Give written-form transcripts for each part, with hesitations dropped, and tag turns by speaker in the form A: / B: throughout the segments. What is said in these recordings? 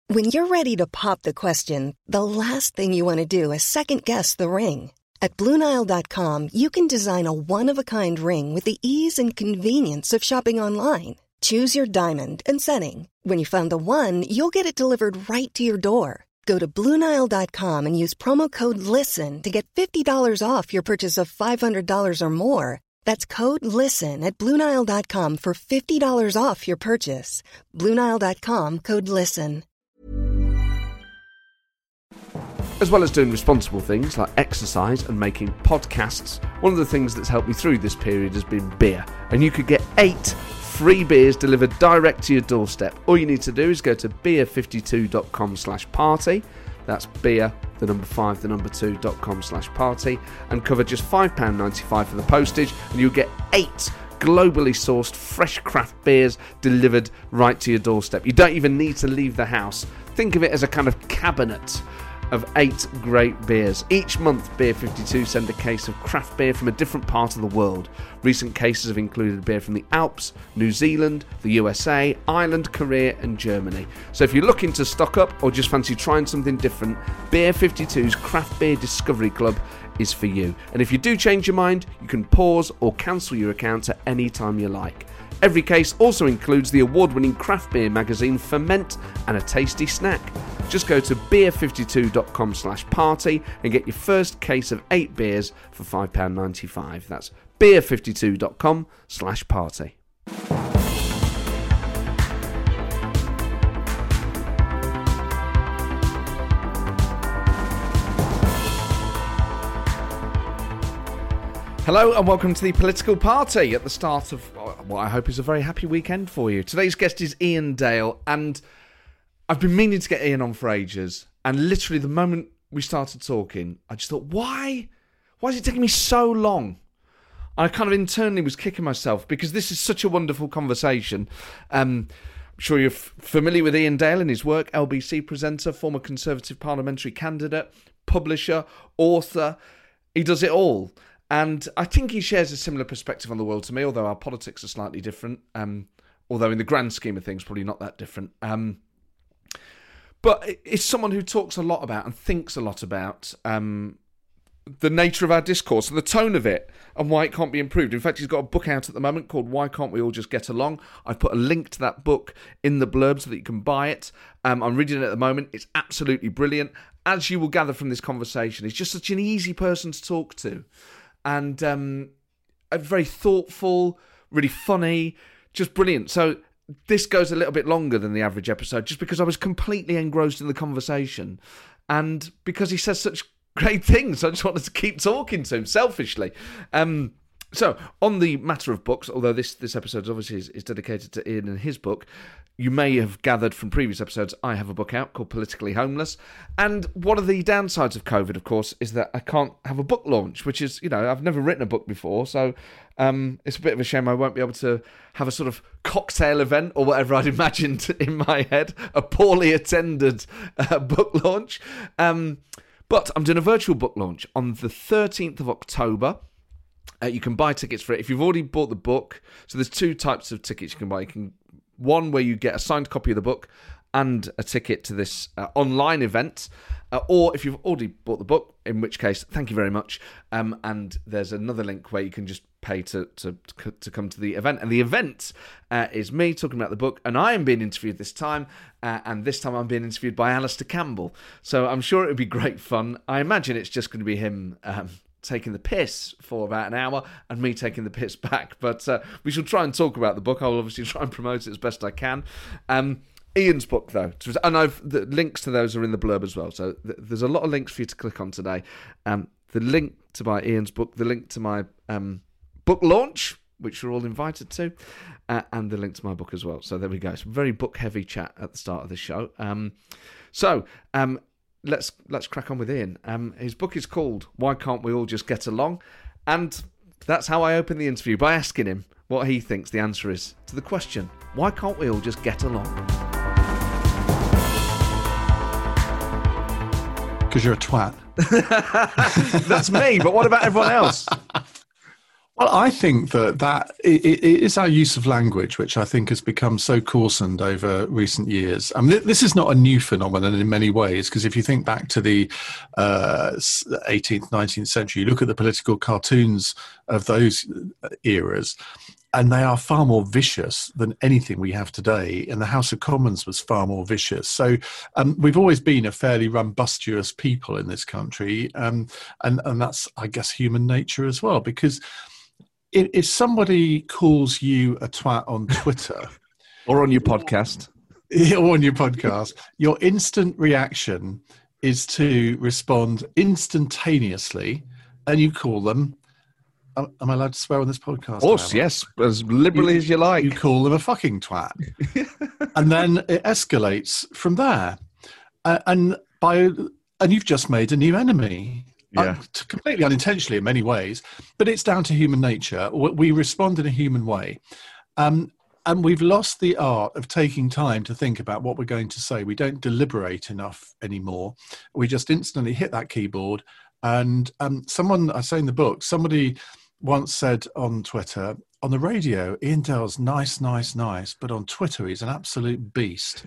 A: When you're ready to pop the question, the last thing you want to do is second-guess the ring. At BlueNile.com, you can design a one-of-a-kind ring with the ease and convenience of shopping online. Choose your diamond and setting. When you find the one, you'll get it delivered right to your door. Go to BlueNile.com and use promo code LISTEN to get $50 off your purchase of $500 or more. That's code LISTEN at BlueNile.com for $50 off your purchase. BlueNile.com, code LISTEN.
B: As well as doing responsible things like exercise and making podcasts, one of the things that's helped me through this period has been beer. And you could get 8 free beers delivered direct to your doorstep. All you need to do is go to beer52.com/party. That's beer, the number 5, the number 2.com/party, and cover just £5.95 for the postage, and you'll get 8 globally sourced fresh craft beers delivered right to your doorstep. You don't even need to leave the house. Think of it as a kind of cabinet of 8 great beers. Each month, Beer 52 send a case of craft beer from a different part of the world. Recent cases have included beer from the Alps, New Zealand, the USA, Ireland, Korea and Germany. So if you're looking to stock up or just fancy trying something different, Beer 52's Craft Beer Discovery Club is for you. And if you do change your mind, you can pause or cancel your account at any time you like. Every case also includes the award-winning craft beer magazine Ferment and a tasty snack. Just go to beer52.com/party and get your first case of 8 beers for £5.95. That's beer52.com/party. Hello and welcome to the Political Party at the start of what I hope is a very happy weekend for you. Today's guest is Iain Dale, and I've been meaning to get Iain on for ages, and literally the moment we started talking, I just thought, why is it taking me so long? I kind of internally was kicking myself because this is such a wonderful conversation. I'm sure you're familiar with Iain Dale and his work, LBC presenter, former Conservative parliamentary candidate, publisher, author. He does it all. And I think he shares a similar perspective on the world to me, although our politics are slightly different. Although in the grand scheme of things, probably not that different. But it's someone who talks a lot about and thinks a lot about the nature of our discourse and the tone of it and why it can't be improved. In fact, he's got a book out at the moment called Why Can't We All Just Get Along? I've put a link to that book in the blurb so that you can buy it. I'm reading it at the moment. It's absolutely brilliant. As you will gather from this conversation, he's just such an easy person to talk to. And very thoughtful, really funny, just brilliant. So this goes a little bit longer than the average episode just because I was completely engrossed in the conversation and because he says such great things. I just wanted to keep talking to him selfishly. So on the matter of books, although this episode obviously is dedicated to Iain and his book, you may have gathered from previous episodes, I have a book out called Politically Homeless. And one of the downsides of COVID, of course, is that I can't have a book launch, which is, I've never written a book before. So it's a bit of a shame I won't be able to have a sort of cocktail event or whatever I'd imagined in my head, a poorly attended book launch. But I'm doing a virtual book launch on the 13th of October. You can buy tickets for it if you've already bought the book. So there's 2 types of tickets you can buy. One where you get a signed copy of the book and a ticket to this online event, or if you've already bought the book, in which case, thank you very much. And there's another link where you can just pay to come to the event. And the event is me talking about the book, and I am being interviewed this time, and this time I'm being interviewed by Alistair Campbell. So I'm sure it would be great fun. I imagine it's just going to be him taking the piss for about an hour and me taking the piss back, but we shall try and talk about the book. I'll obviously try and promote it as best I can. Iain's book, though, and the links to those are in the blurb as well, so there's a lot of links for you to click on today. The link to buy Iain's book, the link to my book launch, which you're all invited to, and the link to my book as well. So there we go. It's a very book-heavy chat at the start of the show. Let's crack on with Iain. His book is called Why Can't We All Just Get Along? And that's how I open the interview, by asking him what he thinks the answer is to the question, why can't we all just get along?
C: Because you're a twat.
B: That's me, but what about everyone else?
C: Well, I think that it is our use of language, which I think has become so coarsened over recent years. I mean, this is not a new phenomenon in many ways, because if you think back to the 18th, 19th century, you look at the political cartoons of those eras, and they are far more vicious than anything we have today. And the House of Commons was far more vicious. So we've always been a fairly rumbustious people in this country. And that's, I guess, human nature as well. Because if somebody calls you a twat on Twitter...
B: or on your podcast.
C: Or on your podcast, your instant reaction is to respond instantaneously, and you call them... Am I allowed to swear on this podcast?
B: Of course, yes, as liberally as you like.
C: You call them a fucking twat. And then it escalates from there. And you've just made a new enemy.
B: Yeah.
C: Completely unintentionally in many ways, but it's down to human nature. We respond in a human way. And we've lost the art of taking time to think about what we're going to say. We don't deliberate enough anymore. We just instantly hit that keyboard. And someone, I say in the book, somebody once said on Twitter, on the radio, Ian Dell's nice, but on Twitter, he's an absolute beast.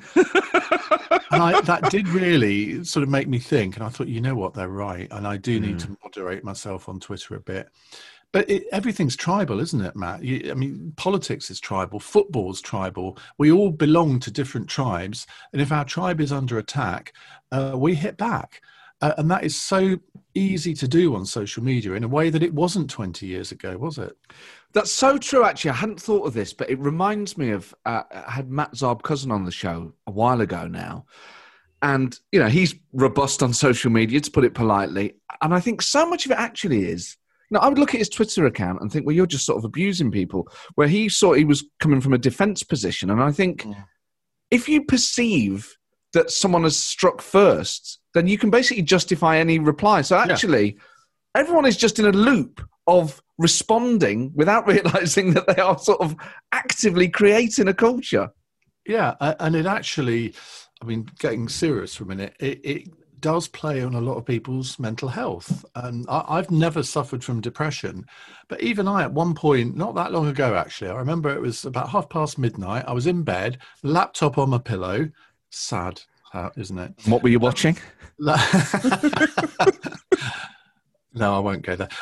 C: And that did really sort of make me think. And I thought, you know what, they're right. And I do need to moderate myself on Twitter a bit. But everything's tribal, isn't it, Matt? I mean, politics is tribal. Football's tribal. We all belong to different tribes. And if our tribe is under attack, we hit back. And that is so easy to do on social media in a way that it wasn't 20 years ago, was it?
B: That's so true, actually. I hadn't thought of this, but it reminds me of, I had Matt Zarb-Cousin on the show a while ago now. And, you know, he's robust on social media, to put it politely. And I think so much of it actually is, you know, I would look at his Twitter account and think, well, you're just sort of abusing people, where he thought he was coming from a defense position. And I think if you perceive that someone has struck first, then you can basically justify any reply. So actually, everyone is just in a loop of responding without realizing that they are sort of actively creating a culture.
C: Yeah, and it actually, I mean, getting serious for a minute, it does play on a lot of people's mental health. And I've never suffered from depression, but even I, at one point, not that long ago, actually, I remember it was about midnight. I was in bed, laptop on my pillow. Sad, isn't it?
B: What were you watching?
C: No, I won't go there.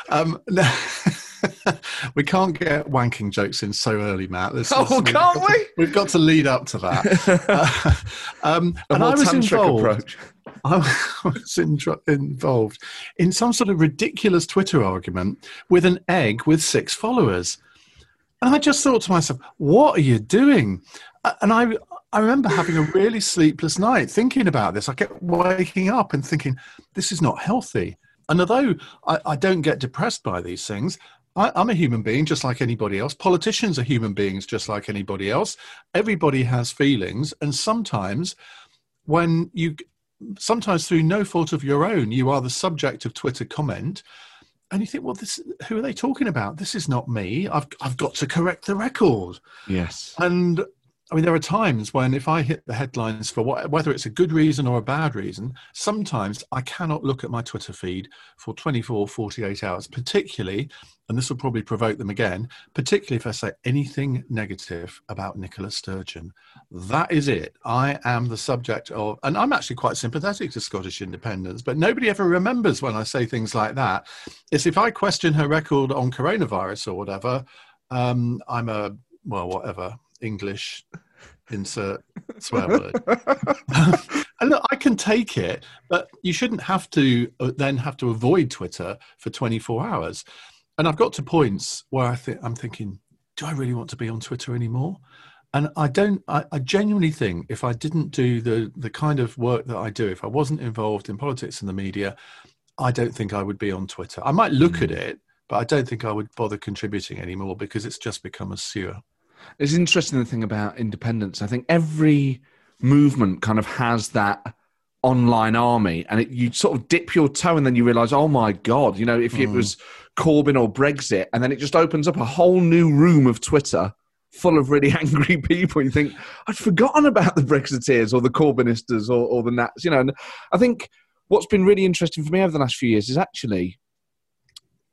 C: We can't get wanking jokes in so early, Matt.
B: Can't we?
C: We've got to lead up to that. And I was involved. I was involved in some sort of ridiculous Twitter argument with an egg with 6 followers. And I just thought to myself, what are you doing? And I remember having a really sleepless night thinking about this. I kept waking up and thinking, this is not healthy. And although I don't get depressed by these things, I'm a human being just like anybody else. Politicians are human beings just like anybody else. Everybody has feelings. And sometimes through no fault of your own, you are the subject of Twitter comment. And you think, well, who are they talking about? This is not me. I've got to correct the record.
B: Yes.
C: And I mean, there are times when if I hit the headlines for whether it's a good reason or a bad reason, sometimes I cannot look at my Twitter feed for 24, 48 hours, particularly, and this will probably provoke them again, particularly if I say anything negative about Nicola Sturgeon. That is it. I am the subject of, and I'm actually quite sympathetic to Scottish independence, but nobody ever remembers when I say things like that. It's if I question her record on coronavirus or whatever, I'm whatever. English, insert swear word. And look, I can take it, but you shouldn't have to then have to avoid Twitter for 24 hours. And I've got to points where I'm thinking, do I really want to be on Twitter anymore? And I genuinely think if I didn't do the kind of work that I do, if I wasn't involved in politics and the media, I don't think I would be on Twitter. I might look at it, but I don't think I would bother contributing anymore because it's just become a sewer.
B: It's interesting, the thing about independence. I think every movement kind of has that online army, and you sort of dip your toe and then you realise, oh my God, you know, if it was Corbyn or Brexit, and then it just opens up a whole new room of Twitter full of really angry people. You think, I'd forgotten about the Brexiteers or the Corbynistas or the Nats, you know. And I think what's been really interesting for me over the last few years is actually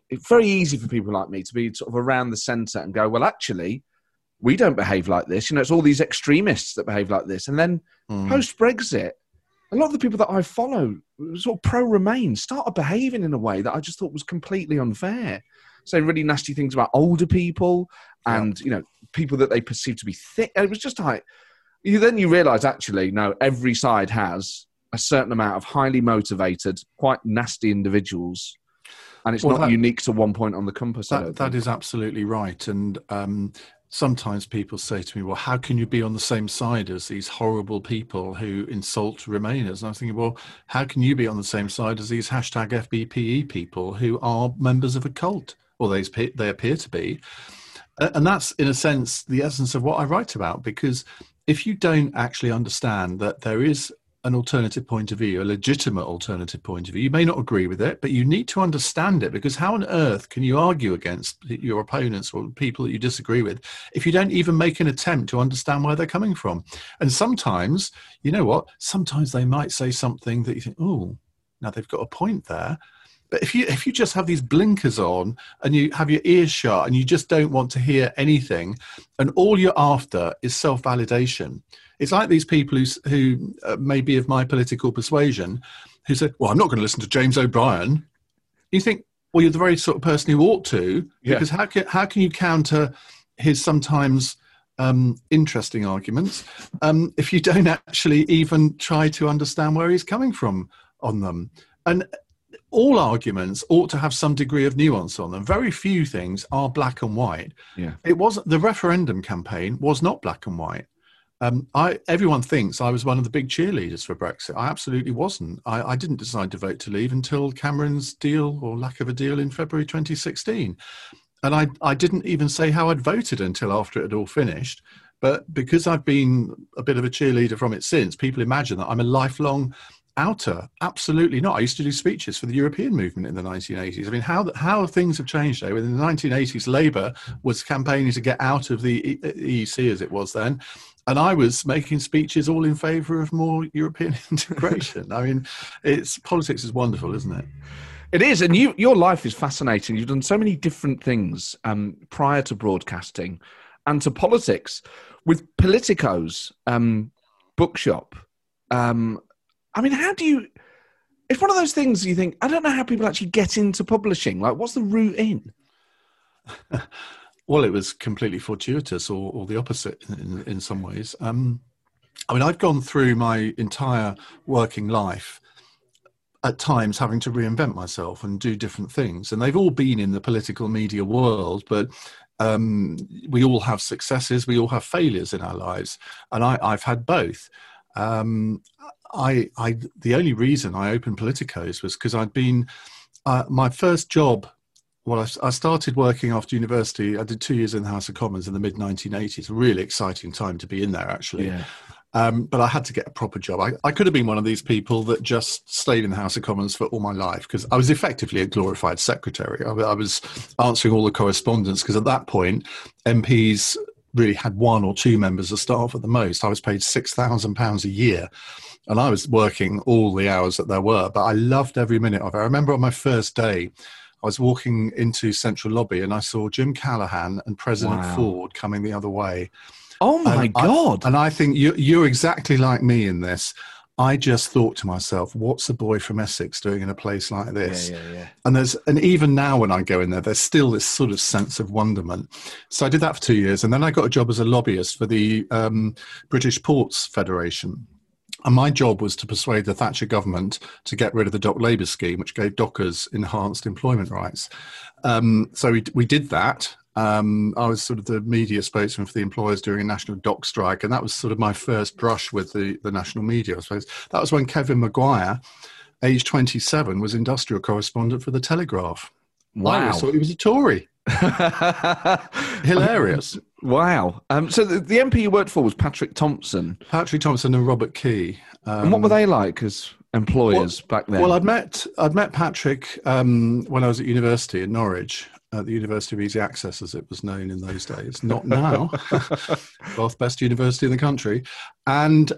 B: it's very easy for people like me to be sort of around the centre and go, well, actually, we don't behave like this. It's all these extremists that behave like this. And then post-Brexit, a lot of the people that I follow, sort of pro-Remain, started behaving in a way that I just thought was completely unfair. Saying really nasty things about older people and, people that they perceive to be thick. It was just like, then you realise, actually, no, every side has a certain amount of highly motivated, quite nasty individuals. And it's not unique to one point on the compass.
C: That is absolutely right. And sometimes people say to me, well, how can you be on the same side as these horrible people who insult Remainers? And I was thinking, well, how can you be on the same side as these hashtag FBPE people who are members of a cult? Or they appear to be. And that's, in a sense, the essence of what I write about, because if you don't actually understand that there is an alternative point of view, a legitimate alternative point of view, you may not agree with it, but you need to understand it, because how on earth can you argue against your opponents or people that you disagree with if you don't even make an attempt to understand where they're coming from? And sometimes, you know what, sometimes they might say something that you think, oh, now they've got a point there. But if you just have these blinkers on and you have your ears shut and you just don't want to hear anything, and all you're after is self-validation, it's like these people who may be of my political persuasion who say, well, I'm not going to listen to James O'Brien. You think, well, you're the very sort of person who ought to, because how can you counter his sometimes interesting arguments if you don't actually even try to understand where he's coming from on them? And all arguments ought to have some degree of nuance on them. Very few things are black and white. Yeah. The referendum campaign was not black and white. Everyone thinks I was one of the big cheerleaders for Brexit. I absolutely wasn't. I didn't decide to vote to leave until Cameron's deal, or lack of a deal, in February 2016. And I didn't even say how I'd voted until after it had all finished. But because I've been a bit of a cheerleader from it since, people imagine that I'm a lifelong outer. Absolutely not. I used to do speeches for the European movement in the 1980s. I mean, how things have changed though. In the 1980s, Labour was campaigning to get out of the EEC, as it was then, and I was making speeches all in favour of more European integration. I mean, politics is wonderful, isn't it?
B: It is, and your life is fascinating. You've done so many different things prior to broadcasting and to politics. With Politico's bookshop, I mean, how do you... It's one of those things you think, I don't know how people actually get into publishing. Like, what's the route in?
C: Well, it was completely fortuitous, or the opposite in some ways. I mean, I've gone through my entire working life at times having to reinvent myself and do different things. And they've all been in the political media world, but we all have successes, we all have failures in our lives. And I've had both. The only reason I opened Politicos was because I'd been, my first job, well, I started working after university. I did 2 years in the House of Commons in the mid-1980s. A really exciting time to be in there, actually. Yeah. But I had to get a proper job. I could have been one of these people that just stayed in the House of Commons for all my life, because I was effectively a glorified secretary. I was answering all the correspondence, because at that point, MPs really had one or two members of staff at the most. I was paid £6,000 a year. And I was working all the hours that there were, but I loved every minute of it. I remember on my first day, I was walking into Central Lobby and I saw Jim Callaghan and President Ford coming the other way.
B: Oh my God.
C: And I think you're exactly like me in this. I just thought to myself, what's a boy from Essex doing in a place like this? Yeah. And even now when I go in there, there's still this sort of sense of wonderment. So I did that for 2 years. And then I got a job as a lobbyist for the British Ports Federation. And my job was to persuade the Thatcher government to get rid of the Dock Labour Scheme, which gave dockers enhanced employment rights. So we did that. I was sort of the media spokesman for the employers during a national dock strike, and that was sort of my first brush with the national media, I suppose. That was when Kevin Maguire, age 27, was industrial correspondent for The Telegraph.
B: Wow.
C: I always thought he was a Tory. Hilarious.
B: Wow. So the MP you worked for was Patrick Thompson.
C: Patrick Thompson and Robert Key.
B: And what were they like as employers back then?
C: Well, I'd met Patrick when I was at university in Norwich, at the University of Easy Access, as it was known in those days. Not now. Both best university in the country. And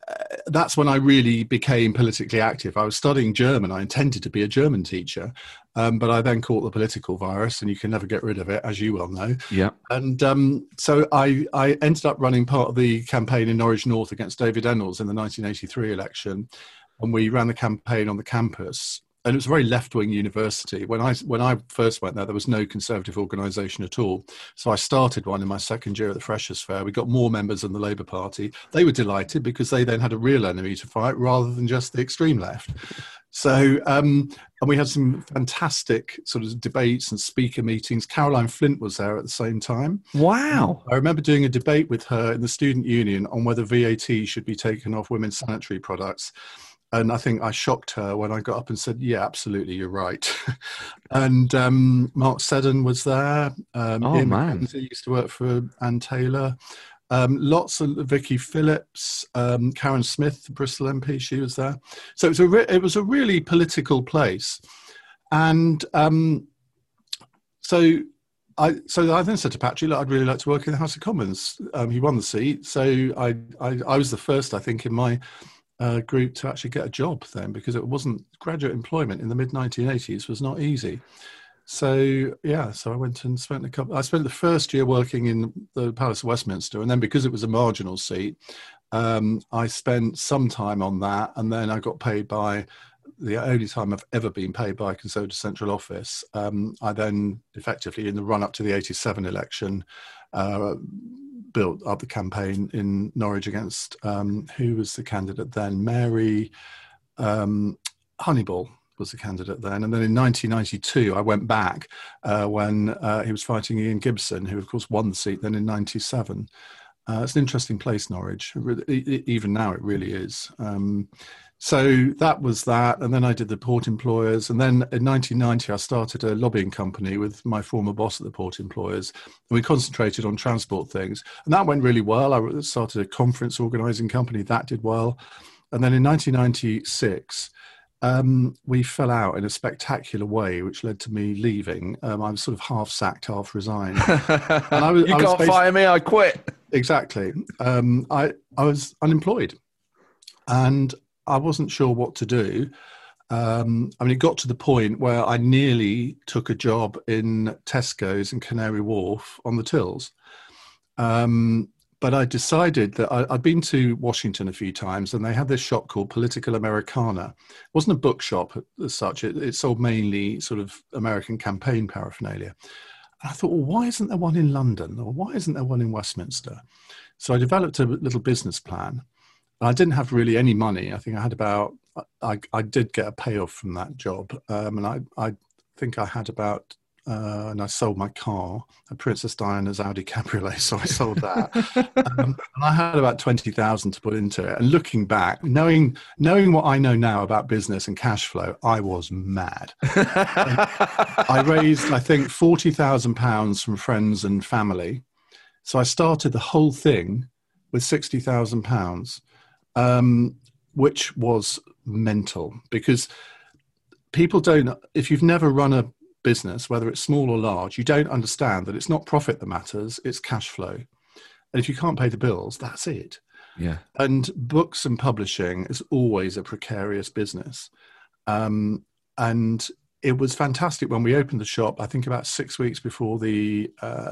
C: that's when I really became politically active. I was studying German. I intended to be a German teacher. But I then caught the political virus, and you can never get rid of it, as you well know.
B: Yeah.
C: And so I ended up running part of the campaign in Norwich North against David Ennals in the 1983 election. And we ran the campaign on the campus. And it was a very left-wing university. When I first went there was no Conservative organisation at all. So I started one in my second year at the Freshers' Fair. We got more members than the Labour Party. They were delighted because they then had a real enemy to fight rather than just the extreme left. So, and we had some fantastic sort of debates and speaker meetings. Caroline Flint was there at the same time.
B: Wow.
C: I remember doing a debate with her in the student union on whether VAT should be taken off women's sanitary products. And I think I shocked her when I got up and said, yeah, absolutely, you're right. And Mark Seddon was there. Ian McKenzie used to work for Ann Taylor. Lots of Vicky Phillips, Karen Smith, the Bristol MP, she was there. So it was a really political place. And so I then said to Patrick, look, I'd really like to work in the House of Commons. He won the seat. So I was the first, I think, in my group to actually get a job then, because it wasn't, graduate employment in the mid-1980s was not easy. So I went and spent I spent the first year working in the Palace of Westminster, and then because it was a marginal seat, I spent some time on that, and then I got paid by, the only time I've ever been paid by a Conservative Central Office. I then effectively, in the run-up to the 87 election, built up the campaign in Norwich against, who was the candidate then? Mary Honeyball was the candidate then. And then in 1992, I went back when he was fighting Ian Gibson, who of course won the seat then in 97. It's an interesting place, Norwich. Even now it really is. So that was that. And then I did the Port Employers. And then in 1990, I started a lobbying company with my former boss at the Port Employers. And we concentrated on transport things. And that went really well. I started a conference organising company. That did well. And then in 1996, we fell out in a spectacular way, which led to me leaving. I was sort of half sacked, half resigned. And
B: you can't fire me, I quit.
C: Exactly. I was unemployed. And I wasn't sure what to do. It got to the point where I nearly took a job in Tesco's in Canary Wharf on the tills. But I decided that I'd been to Washington a few times, and they had this shop called Political Americana. It wasn't a bookshop as such. It sold mainly sort of American campaign paraphernalia. And I thought, well, why isn't there one in London? Or why isn't there one in Westminster? So I developed a little business plan. I didn't have really any money. I think I had I did get a payoff from that job. And I think I had about, and I sold my car, a Princess Diana's Audi Cabriolet, so I sold that. And I had about 20,000 to put into it. And looking back, knowing what I know now about business and cash flow, I was mad. I raised, I think, £40,000 from friends and family. So I started the whole thing with £60,000. Which was mental, because people don't, if you've never run a business, whether it's small or large, you don't understand that it's not profit that matters, it's cash flow. And if you can't pay the bills, that's it.
B: Yeah.
C: And books and publishing is always a precarious business. And it was fantastic when we opened the shop, I think about 6 weeks before the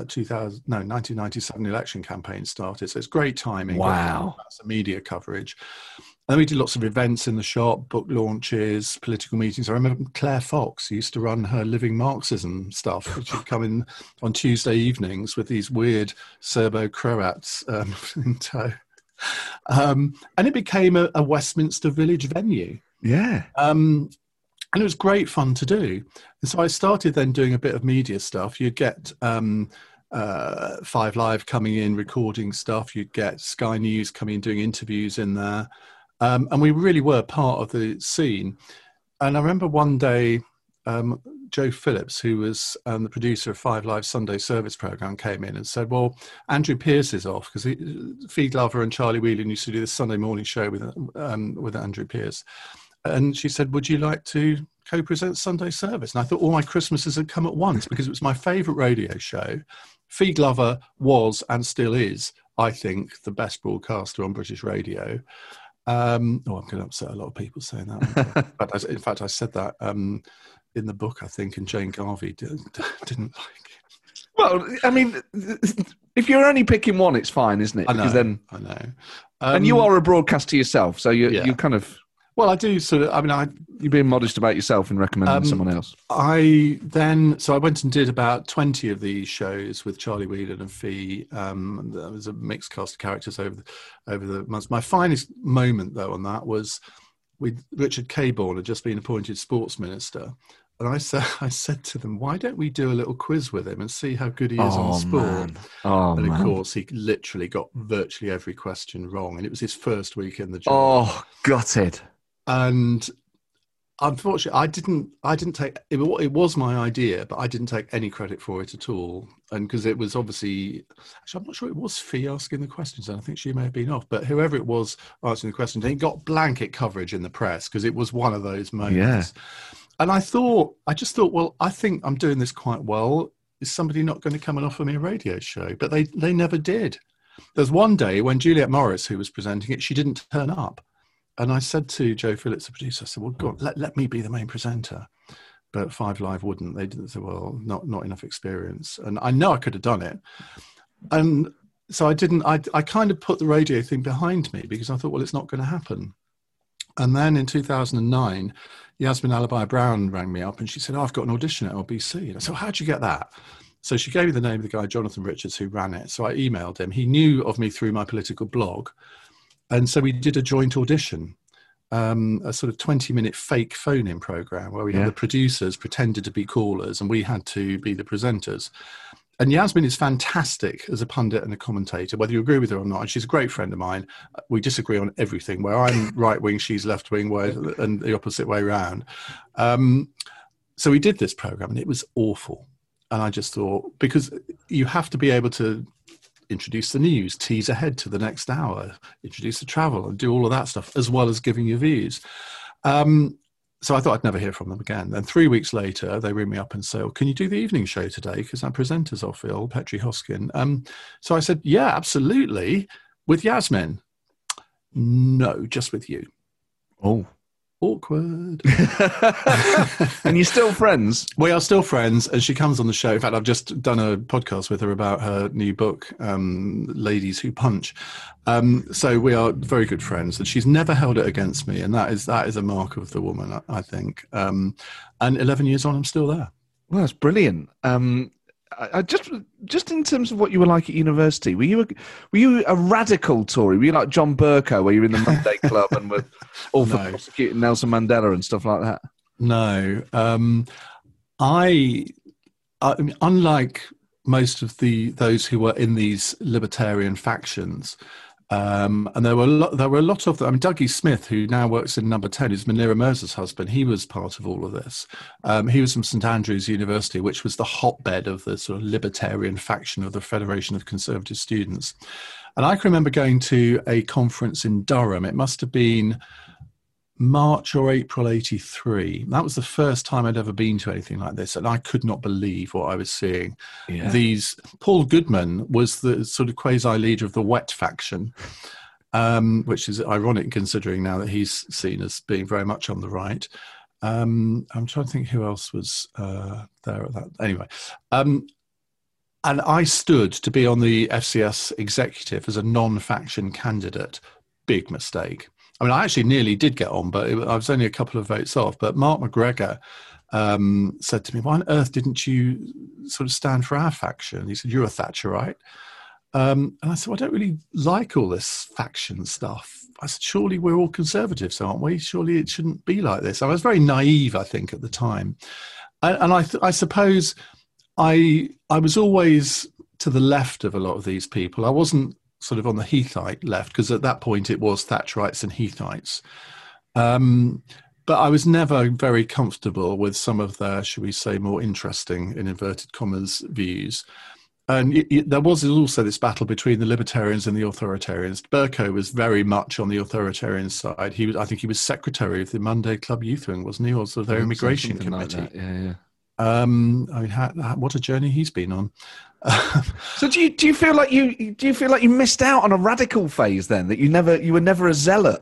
C: 1997 election campaign started. So it's great timing.
B: Wow.
C: Some media coverage. And we did lots of events in the shop, book launches, political meetings. I remember Claire Fox used to run her Living Marxism stuff, which would come in on Tuesday evenings with these weird Serbo-Croats in tow. And it became a Westminster Village venue.
B: Yeah.
C: And it was great fun to do. And so I started then doing a bit of media stuff. You'd get 5 Live coming in, recording stuff. You'd get Sky News coming in, doing interviews in there. And we really were part of the scene. And I remember one day, Joe Phillips, who was the producer of 5 Live Sunday Service Programme, came in and said, well, Andrew Pearce is off, because Fee Glover and Charlie Whelan used to do this Sunday morning show with Andrew Pearce. And she said, would you like to co-present Sunday Service? And I thought all my Christmases had come at once, because it was my favourite radio show. Fee Glover was and still is, I think, the best broadcaster on British radio. I'm going to upset a lot of people saying that. In fact, I said that in the book, I think, and Jane Garvey didn't like it.
B: Well, I mean, if you're only picking one, it's fine, isn't it?
C: I know.
B: Because then,
C: I know.
B: And you are a broadcaster yourself, so you kind of.
C: Well, I do sort of. I mean,
B: you're being modest about yourself and recommending someone else.
C: I went and did about 20 of these shows with Charlie Whelan and Fee. There was a mixed cast of characters over the months. My finest moment, though, on that was with Richard Cabourn had just been appointed sports minister. And I said to them, why don't we do a little quiz with him and see how good he is on sport? And of course, he literally got virtually every question wrong. And it was his first week in the job.
B: Oh, gutted.
C: And unfortunately, I didn't take it. It was my idea, but I didn't take any credit for it at all. And because it was actually, I'm not sure it was Fee asking the questions, and I think she may have been off. But whoever it was answering the questions, he got blanket coverage in the press because it was one of those moments. Yeah. And I just thought, well, I think I'm doing this quite well. Is somebody not going to come and offer me a radio show? But they never did. There's one day when Juliette Morris, who was presenting it, she didn't turn up. And I said to Joe Phillips, the producer, I said, well, go on, let me be the main presenter. But 5 Live wouldn't. They didn't say, well, not enough experience. And I know I could have done it. And so I didn't. I kind of put the radio thing behind me because I thought, well, it's not going to happen. And then in 2009, Yasmin Alibhai-Brown rang me up and she said, I've got an audition at LBC. And I said, well, how'd you get that? So she gave me the name of the guy, Jonathan Richards, who ran it. So I emailed him. He knew of me through my political blog. And so we did a joint audition, a sort of 20-minute fake phone-in program where we had the producers pretended to be callers and we had to be the presenters. And Yasmin is fantastic as a pundit and a commentator, whether you agree with her or not. And she's a great friend of mine. We disagree on everything, where I'm right-wing, she's left-wing, and the opposite way around. So we did this program and it was awful. And I just thought, because you have to be able to introduce the news, tease ahead to the next hour, introduce the travel and do all of that stuff, as well as giving your views. So I thought I'd never hear from them again. Then 3 weeks later, they ring me up and say, oh, can you do the evening show today? Because our presenter's off ill, Petri Hoskin. So I said, yeah, absolutely. With Yasmin? No, just with you.
B: Oh.
C: Awkward.
B: And you're still friends?
C: We are still friends, and she comes on the show. In fact, I've just done a podcast with her about her new book, Ladies Who Punch. So we are very good friends, and she's never held it against me, and that is a mark of the woman, I think. And 11 years on, I'm still there.
B: Well, that's brilliant. I just in terms of what you were like at university, were you a radical Tory? Were you like John Burko, where you're in the Monday Club and were all for prosecuting Nelson Mandela and stuff like that? No,
C: I mean, unlike most of those who were in these libertarian factions. And there were a lot of them. I mean, Dougie Smith, who now works in Number 10, is Munira Mirza's husband. He was part of all of this. He was from St Andrews University, which was the hotbed of the sort of libertarian faction of the Federation of Conservative Students. And I can remember going to a conference in Durham. It must have been March or April 83. That was the first time I'd ever been to anything like this, and I could not believe what I was seeing. Yeah. Paul Goodman was the sort of quasi-leader of the Wet faction, which is ironic considering now that he's seen as being very much on the right. I'm trying to think who else was there at that. Anyway, and I stood to be on the FCS executive as a non-faction candidate. Big mistake. I mean, I actually nearly did get on, but I was only a couple of votes off. But Mark McGregor said to me, why on earth didn't you sort of stand for our faction? He said, you're a Thatcherite. And I said, well, I don't really like all this faction stuff. I said, surely we're all conservatives, aren't we? Surely it shouldn't be like this. I was very naive, I think, at the time. And I suppose I was always to the left of a lot of these people. I wasn't sort of on the Heathite left, because at that point it was Thatcherites and Heathites. But I was never very comfortable with some of their, shall we say, more interesting, in inverted commas, views. And there was also this battle between the libertarians and the authoritarians. Burko was very much on the authoritarian side. I think he was secretary of the Monday Club Youth Wing, wasn't he? Also their immigration committee. Like that. Yeah. I mean, what a journey he's been on.
B: So do you feel like you missed out on a radical phase then, that you were never a zealot?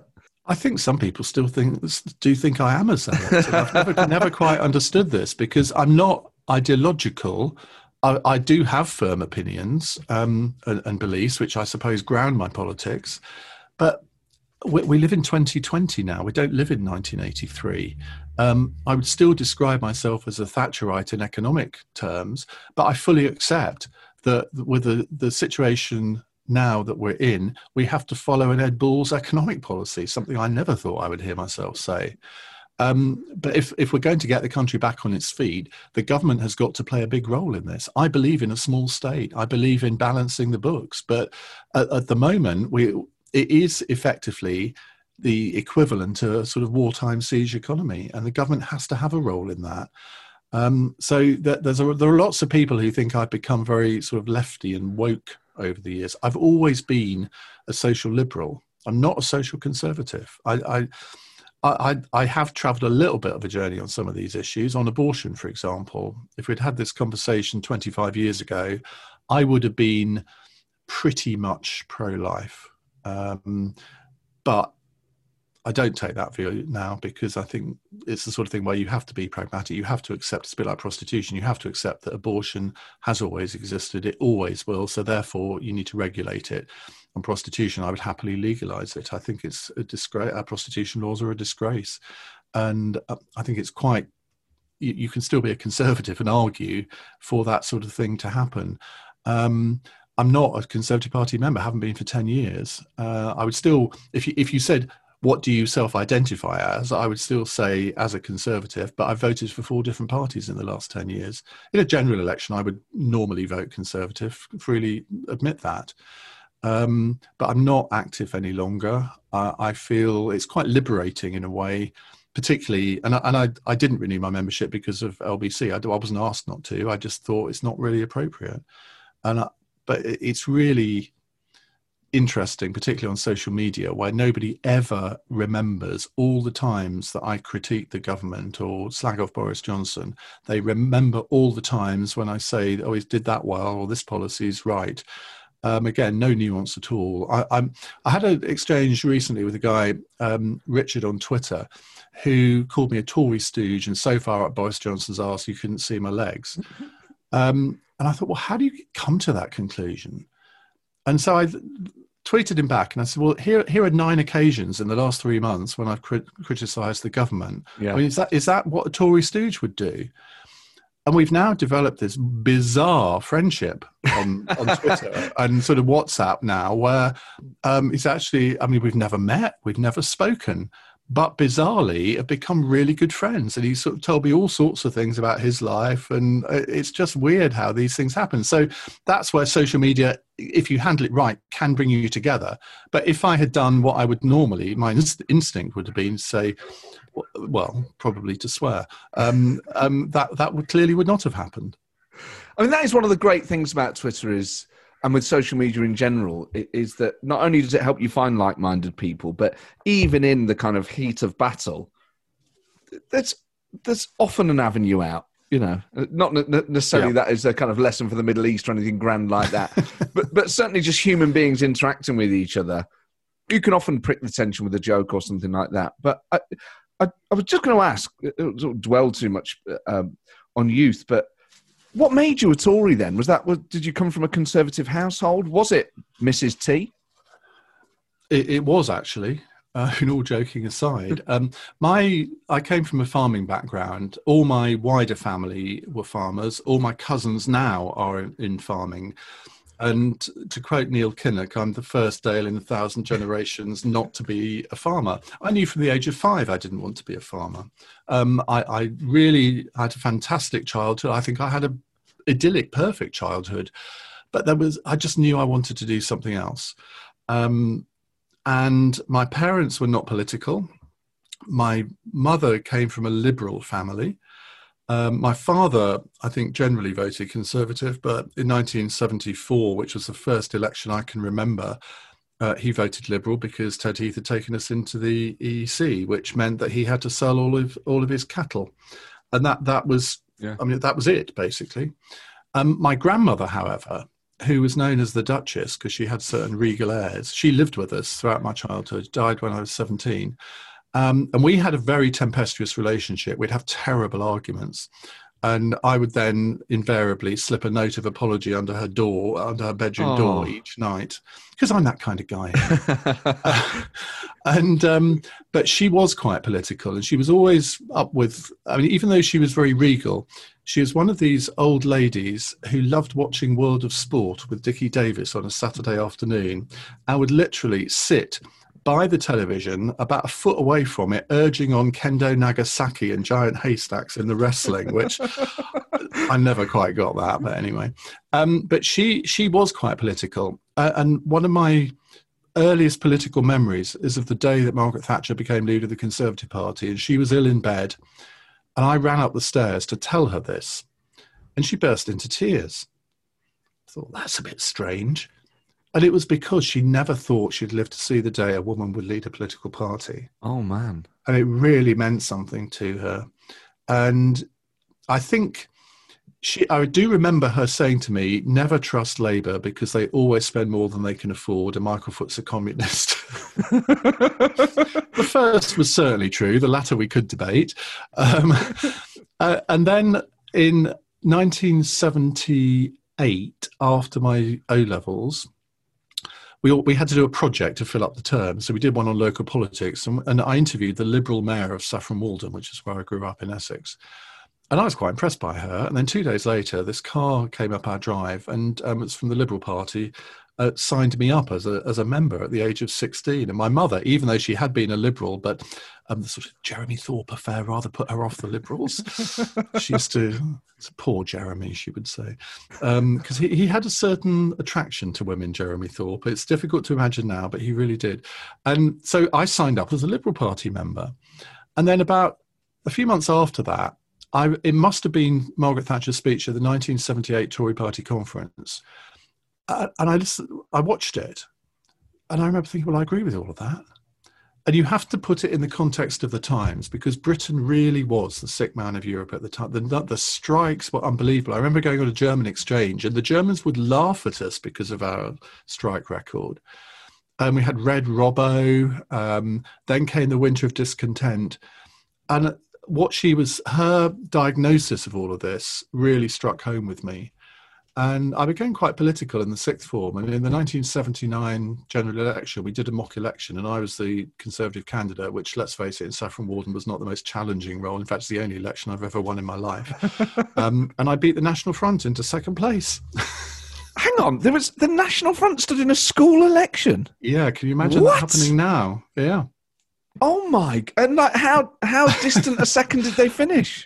C: I think some people still do think I am a zealot. And I've never quite understood this, because I'm not ideological. I do have firm opinions and beliefs, which I suppose ground my politics. But we live in 2020 now. We don't live in 1983. I would still describe myself as a Thatcherite in economic terms, but I fully accept that with the situation now that we're in, we have to follow an Ed Balls economic policy, something I never thought I would hear myself say. But if we're going to get the country back on its feet, the government has got to play a big role in this. I believe in a small state. I believe in balancing the books. But at the moment, it is effectively the equivalent to a sort of wartime siege economy, and the government has to have a role in that. So there are lots of people who think I've become very sort of lefty and woke over the years. I've always been a social liberal. I'm not a social conservative. I have travelled a little bit of a journey on some of these issues. On abortion, for example, if we'd had this conversation 25 years ago, I would have been pretty much pro-life. But I don't take that view now, because I think it's the sort of thing where you have to be pragmatic. You have to accept, it's a bit like prostitution, you have to accept that abortion has always existed, it always will, so therefore you need to regulate it. On prostitution, I would happily legalise it. I think it's a disgrace. Our prostitution laws are a disgrace. And I think it's quite, you can still be a conservative and argue for that sort of thing to happen. I'm not a Conservative Party member, haven't been for 10 years. I would still, if you said, what do you self-identify as? I would still say as a Conservative, but I've voted for 4 different parties in the last 10 years. In a general election, I would normally vote Conservative, freely admit that. But I'm not active any longer. I feel it's quite liberating in a way, particularly, and I didn't renew my membership because of LBC. I wasn't asked not to. I just thought it's not really appropriate. But it's really interesting, particularly on social media, where nobody ever remembers all the times that I critique the government or slag off Boris Johnson. They remember all the times when I say, oh, he did that well, or this policy is right. Again, no nuance at all. I had an exchange recently with a guy, Richard, on Twitter, who called me a Tory stooge and so far up Boris Johnson's arse you couldn't see my legs. And I thought, well, how do you come to that conclusion? And so I tweeted him back and I said, well, here are 9 occasions in the last 3 months when I've criticised the government. Yeah. I mean, is that what a Tory stooge would do? And we've now developed this bizarre friendship on Twitter and sort of WhatsApp now, where it's actually, I mean, we've never met, we've never spoken, but bizarrely have become really good friends. And he sort of told me all sorts of things about his life. And it's just weird how these things happen. So that's where social media, if you handle it right, can bring you together. But if I had done what I would normally, my instinct would have been to say, well, probably to swear, that would not have happened.
B: I mean, that is one of the great things about Twitter is, and with social media in general, is that not only does it help you find like-minded people, but even in the kind of heat of battle, there's often an avenue out, you know, not necessarily that is a kind of lesson for the Middle East or anything grand like that, but certainly just human beings interacting with each other. You can often prick the tension with a joke or something like that. But I was just going to ask, don't dwell too much on youth, but what made you a Tory then? Did you come from a Conservative household? Was it Mrs. T?
C: It was actually, and all joking aside. I came from a farming background. All my wider family were farmers. All my cousins now are in farming. And to quote Neil Kinnock, I'm the first Dale in 1,000 generations not to be a farmer. I knew from the age of 5 I didn't want to be a farmer. I really had a fantastic childhood. I think I had an idyllic, perfect childhood. But I just knew I wanted to do something else. And my parents were not political. My mother came from a liberal family. My father, I think, generally voted Conservative, but in 1974, which was the first election I can remember, he voted Liberal because Ted Heath had taken us into the EEC, which meant that he had to sell all of his cattle. And that was, I mean, that was it, basically. My grandmother, however, who was known as the Duchess because she had certain regal airs. She lived with us throughout my childhood, died when I was 17. And we had a very tempestuous relationship. We'd have terrible arguments. And I would then invariably slip a note of apology under her bedroom door each night, because I'm that kind of guy. But she was quite political, and she was always up with, I mean, even though she was very regal, she was one of these old ladies who loved watching World of Sport with Dickie Davis on a Saturday afternoon. I would literally sit by the television, about a foot away from it, urging on Kendo Nagasaki and giant haystacks in the wrestling, which I never quite got that, but anyway. But she was quite political. And one of my earliest political memories is of the day that Margaret Thatcher became leader of the Conservative Party, and she was ill in bed. And I ran up the stairs to tell her this, and she burst into tears. I thought, that's a bit strange. And it was because she never thought she'd live to see the day a woman would lead a political party.
B: Oh, man.
C: And it really meant something to her. And I think I do remember her saying to me, never trust Labour because they always spend more than they can afford, and Michael Foot's a communist. The first was certainly true. The latter we could debate. And then in 1978, after my O-levels, we had to do a project to fill up the term. So we did one on local politics, and I interviewed the Liberal mayor of Saffron Walden, which is where I grew up in Essex. And I was quite impressed by her. And then 2 days later, this car came up our drive, and it's from the Liberal Party, signed me up as a member at the age of 16. And my mother, even though she had been a Liberal, but the sort of Jeremy Thorpe affair rather put her off the Liberals. She used to, poor Jeremy, she would say, because he had a certain attraction to women, Jeremy Thorpe. It's difficult to imagine now, but he really did. And so I signed up as a Liberal Party member. And then about a few months after that, it must have been Margaret Thatcher's speech at the 1978 Tory Party conference. And I watched it, and I remember thinking, well, I agree with all of that. And you have to put it in the context of the times, because Britain really was the sick man of Europe at the time. The strikes were unbelievable. I remember going on a German exchange, and the Germans would laugh at us because of our strike record. And we had Red Robbo, then came the Winter of Discontent. And her diagnosis of all of this really struck home with me. And I became quite political in the sixth form. And in the 1979 general election, we did a mock election, and I was the Conservative candidate, which, let's face it, in Saffron Walden was not the most challenging role. In fact, it's the only election I've ever won in my life. And I beat the National Front into second place.
B: Hang on, the National Front stood in a school election?
C: Yeah, can you imagine that happening now? Yeah.
B: Oh my! And like, how distant a second did they finish?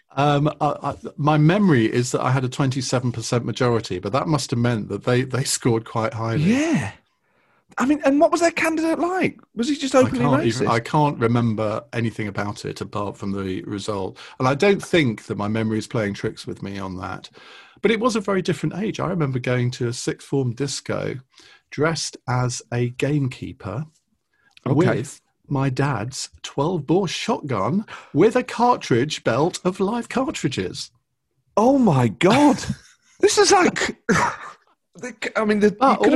C: My memory is that I had a 27% majority, but that must have meant that they scored quite highly.
B: Yeah, I mean, and what was their candidate like? Was he just openly racist?
C: I can't remember anything about it apart from the result, and I don't think that my memory is playing tricks with me on that. But it was a very different age. I remember going to a sixth form disco, dressed as a gamekeeper, with my dad's 12-bore shotgun with a cartridge belt of live cartridges.
B: Oh my God. This is like, I mean,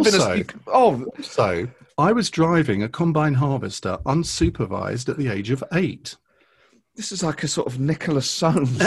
C: So I was driving a combine harvester unsupervised at the age of 8.
B: This is like a sort of Nicholas Soames.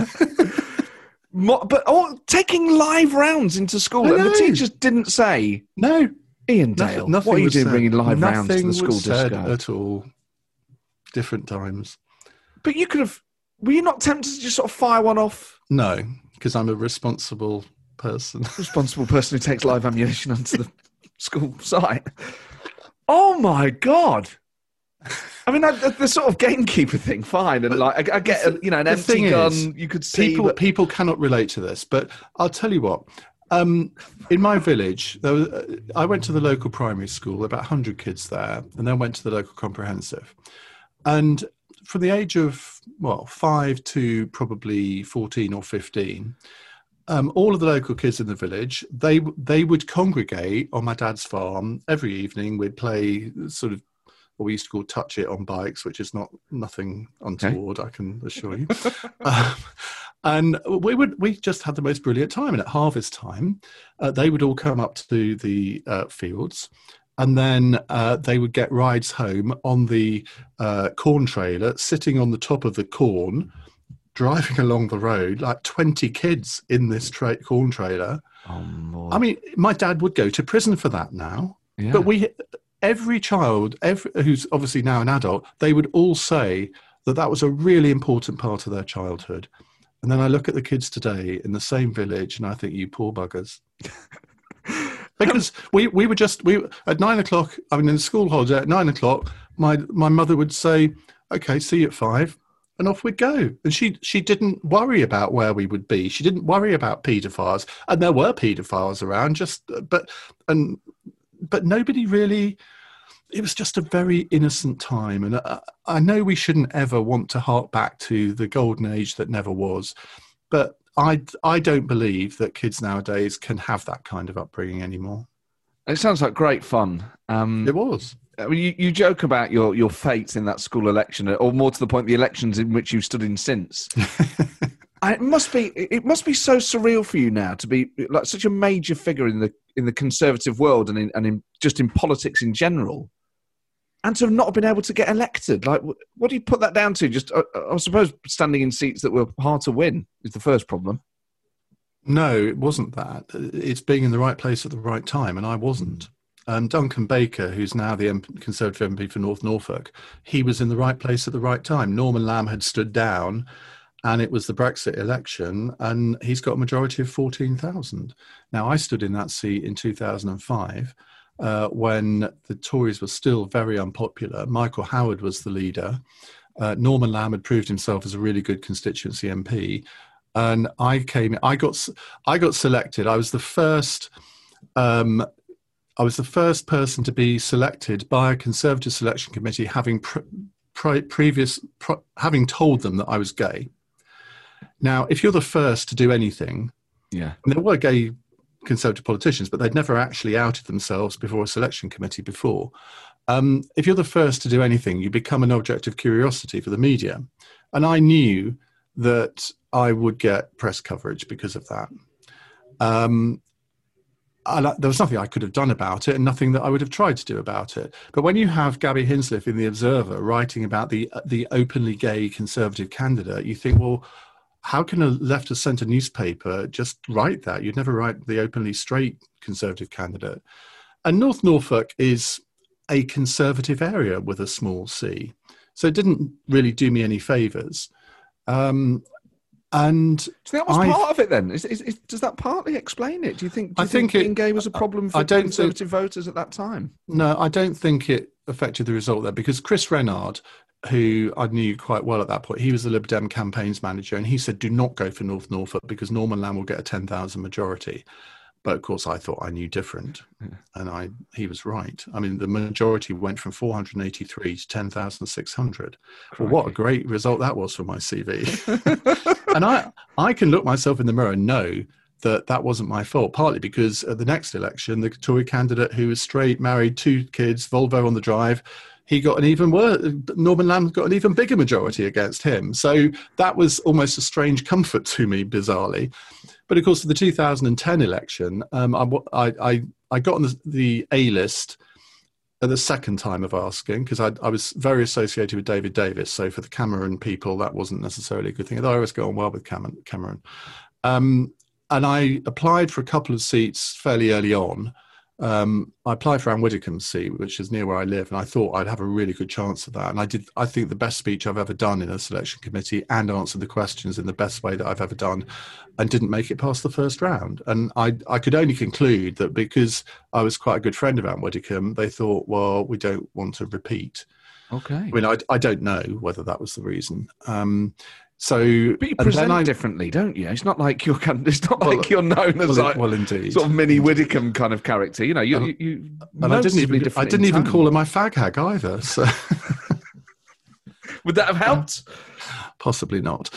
B: But taking live rounds into school, and the teachers didn't say,
C: no,
B: Ian Dale,
C: nothing
B: what are you doing bringing live rounds to the school
C: disco?
B: Nothing
C: at all. Different times.
B: But you could have... Were you not tempted to just sort of fire one off?
C: No, because I'm a responsible person.
B: Responsible person who takes live ammunition onto the school site. Oh, my God. I mean, the sort of gamekeeper thing, fine. And like, I get, an empty gun, you could see...
C: People cannot relate to this, but I'll tell you what... in my village, I went to the local primary school, about 100 kids there, and then went to the local comprehensive. And from the age of, 5 to probably 14 or 15, all of the local kids in the village, they would congregate on my dad's farm every evening. We'd play sort of what we used to call touch it on bikes, which is nothing untoward, I can assure you. And we just had the most brilliant time. And at harvest time, they would all come up to the fields, and then they would get rides home on the corn trailer, sitting on the top of the corn, driving along the road, like 20 kids in this corn trailer.
B: Oh, Lord.
C: I mean, my dad would go to prison for that now.
B: Yeah.
C: But every child, who's obviously now an adult, they would all say that was a really important part of their childhood. And then I look at the kids today in the same village, and I think, you poor buggers. Because we were at 9 o'clock, I mean, in the school holiday at 9 o'clock, my mother would say, okay, see you at 5, and off we'd go. And she didn't worry about where we would be. She didn't worry about paedophiles. And there were paedophiles around, but nobody really... It was just a very innocent time. And I know we shouldn't ever want to hark back to the golden age that never was. But I don't believe that kids nowadays can have that kind of upbringing anymore.
B: It sounds like great fun.
C: It was.
B: I mean, you joke about your fate in that school election, or more to the point, the elections in which you've stood in since. It must be so surreal for you now to be like such a major figure in the Conservative world and in just in politics in general. And to have not been able to get elected, like, what do you put that down to? Just, I suppose, standing in seats that were hard to win is the first problem.
C: No, it wasn't that. It's being in the right place at the right time, and I wasn't. Duncan Baker, who's now the Conservative MP for North Norfolk, he was in the right place at the right time. Norman Lamb had stood down, and it was the Brexit election, and he's got a majority of 14,000. Now, I stood in that seat in 2005. When the Tories were still very unpopular. Michael Howard was the leader. Norman Lamb had proved himself as a really good constituency MP, and I got selected. I was the first. I was the first person to be selected by a Conservative selection committee, having having told them that I was gay. Now, if you're the first to do anything,
B: yeah,
C: and there were gay Conservative politicians, but they'd never actually outed themselves before a selection committee before. If you're the first to do anything, you become an object of curiosity for the media. And I knew that I would get press coverage because of that. There was nothing I could have done about it, and nothing that I would have tried to do about it. But when you have Gabby Hinsliff in The Observer writing about the openly gay Conservative candidate, you think, well, how can a left of centre newspaper just write that? You'd never write the openly straight Conservative candidate. And North Norfolk is a Conservative area with a small c. So it didn't really do me any favours. And
B: do you think that was part of it then? Does that partly explain it? Do you think being gay was a problem for Conservative voters at that time?
C: No, I don't think it affected the result there, because Chris Rennard, who I knew quite well at that point, he was the Lib Dem campaigns manager, and he said, do not go for North Norfolk because Norman Lamb will get a 10,000 majority. But of course, I thought I knew different, and he was right. I mean, the majority went from 483 to 10,600. Well, what a great result that was for my CV. And I can look myself in the mirror and know that wasn't my fault, partly because at the next election, the Tory candidate who was straight, married, 2 kids, Volvo on the drive, he got an even worse, Norman Lamb got an even bigger majority against him. So that was almost a strange comfort to me, bizarrely. But of course, for the 2010 election, I got on the A list at the second time of asking, because I was very associated with David Davis. So for the Cameron people, that wasn't necessarily a good thing. Although I always got on well with Cameron. And I applied for a couple of seats fairly early on. I applied for Anne Widdecombe's seat, which is near where I live, and I thought I'd have a really good chance of that. And I did, I think, the best speech I've ever done in a selection committee, and answered the questions in the best way that I've ever done, and didn't make it past the first round. And I could only conclude that because I was quite a good friend of Anne Widdecombe, they thought, well, we don't want to repeat.
B: Okay.
C: I mean, I don't know whether that was the reason. So,
B: but you present differently, don't you? It's not like you're like you're known as
C: indeed,
B: sort of mini Widdecombe kind of character. You know, you
C: and I didn't even call her my fag hag either. So
B: would that have helped?
C: Possibly not.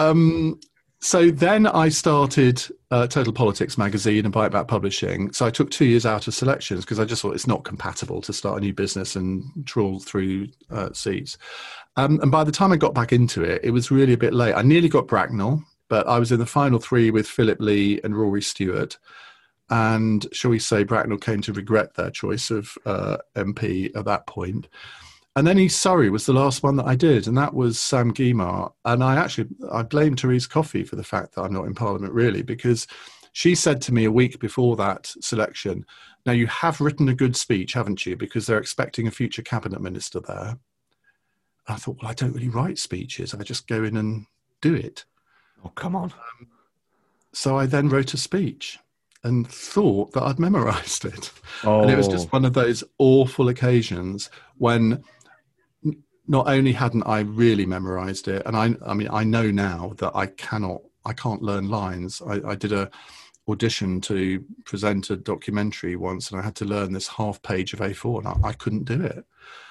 C: So then I started Total Politics magazine and Bite Back Publishing. So I took 2 years out of selections because I just thought it's not compatible to start a new business and trawl through seats. And by the time I got back into it, it was really a bit late. I nearly got Bracknell, but I was in the final three with Philip Lee and Rory Stewart. And shall we say, Bracknell came to regret their choice of MP at that point. And then East Surrey was the last one that I did, and that was Sam Guimard. And I blame Therese Coffey for the fact that I'm not in Parliament, really, because she said to me a week before that selection, now you have written a good speech, haven't you? Because they're expecting a future cabinet minister there. And I thought, well, I don't really write speeches. I just go in and do it.
B: Oh, come on.
C: So I then wrote a speech and thought that I'd memorised it.
B: Oh.
C: And it was just one of those awful occasions when not only hadn't I really memorised it, and I mean, I know now that I can't learn lines. I did a audition to present a documentary once, and I had to learn this half page of A4, and I couldn't do it.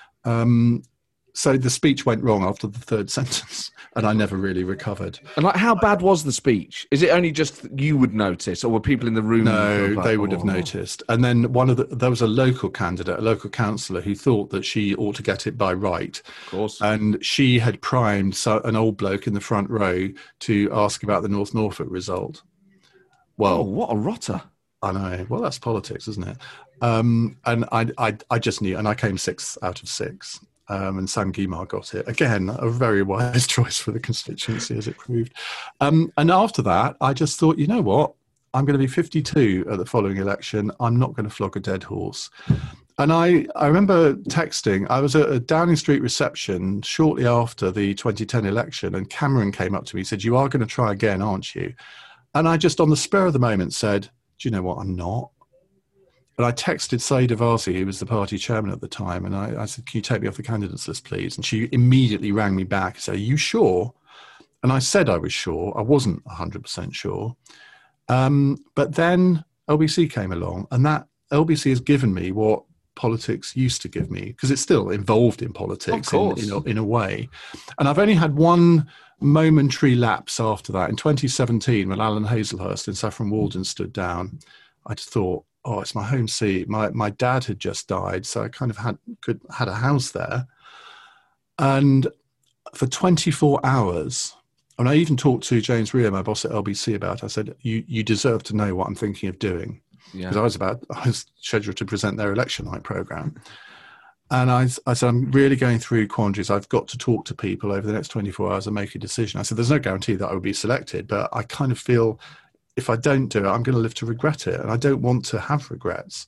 C: So the speech went wrong after the third sentence, and I never really recovered.
B: And like, how bad was the speech? Is it only just you would notice, or were people in the room?
C: No, they would have noticed. And then there was a local candidate, a local councillor, who thought that she ought to get it by right.
B: Of course.
C: And she had primed an old bloke in the front row to ask about the North Norfolk result. Well,
B: what a rotter.
C: I know. Well, that's politics, isn't it? And I just knew, and I came 6 out of 6. And Sam Guimard got it. Again, a very wise choice for the constituency, as it proved. And after that, I just thought, you know what? I'm going to be 52 at the following election. I'm not going to flog a dead horse. And I remember texting. I was at a Downing Street reception shortly after the 2010 election, and Cameron came up to me and said, you are going to try again, aren't you? And I just, on the spur of the moment, said, do you know what? I'm not. And I texted Saida Varsi, who was the party chairman at the time, and I said, can you take me off the candidates list, please? And she immediately rang me back and said, are you sure? And I said I was sure. I wasn't 100% sure. But then LBC came along, and that LBC has given me what politics used to give me, because it's still involved in politics in a way. And I've only had one momentary lapse after that. In 2017, when Alan Hazelhurst in Saffron Walden stood down, I just thought, oh, it's my home seat. My dad had just died, so I kind of had a house there. And for 24 hours, and I even talked to James Rea, my boss at LBC, about it. I said, you deserve to know what I'm thinking of doing. Because I was scheduled to present their election night programme. And I said, I'm really going through quandaries. I've got to talk to people over the next 24 hours and make a decision. I said, there's no guarantee that I will be selected, but I kind of feel if I don't do it, I'm going to live to regret it. And I don't want to have regrets.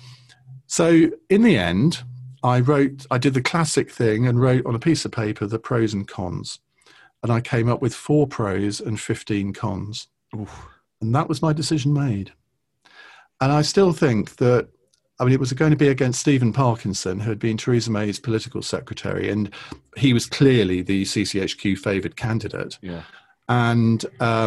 C: So in the end, I did the classic thing and wrote on a piece of paper the pros and cons. And I came up with 4 pros and 15 cons. Oof. And that was my decision made. And I still think that, I mean, it was going to be against Stephen Parkinson, who had been Theresa May's political secretary, and he was clearly the CCHQ favoured candidate. Yeah. And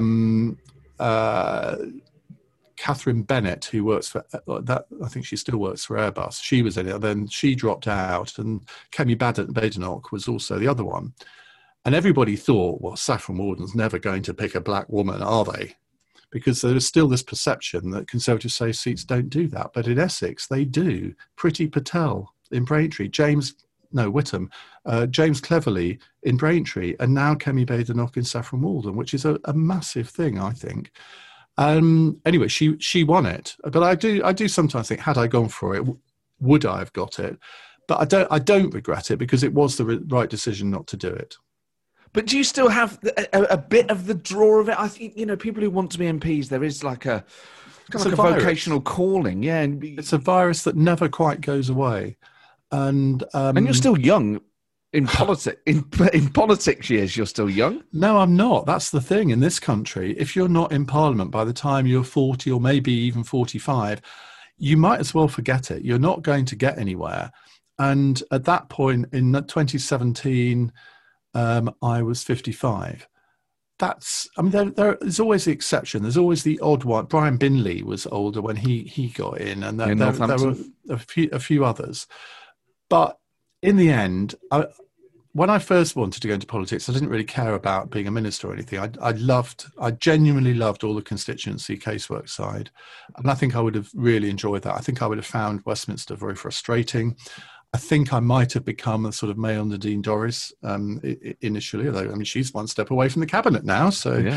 C: Catherine Bennett, who works for that, I think she still works for Airbus. She was in it. Then she dropped out, and Kemi Badenoch was also the other one. And everybody thought, well, Saffron Walden's never going to pick a black woman, are they? Because there's still this perception that Conservative safe seats don't do that. But in Essex, they do. Priti Patel in Braintree, James Cleverly in Braintree, and now Kemi Badenoch in Saffron Walden, which is a massive thing, I think. Anyway, she won it. But I do sometimes think, had I gone for it, would I have got it? But I don't regret it, because it was the right decision not to do it.
B: But do you still have a bit of the draw of it? I think, people who want to be MPs, there is like a vocational calling. Yeah. And
C: it's a virus that never quite goes away. And
B: you're still young in politics. In politics years, you're still young.
C: No, I'm not. That's the thing in this country. If you're not in Parliament by the time you're 40 or maybe even 45, you might as well forget it. You're not going to get anywhere. And at that point in 2017... I was 55. There's always the exception. There's always the odd one. Brian Binley was older when he got in, and there were a few others. But in the end, when I first wanted to go into politics, I didn't really care about being a minister or anything. I genuinely loved all the constituency casework side, and I think I would have really enjoyed that. I think I would have found Westminster very frustrating. I think I might have become a sort of Mayor Nadine Dorries initially, although, I mean, she's one step away from the cabinet now. So, yeah.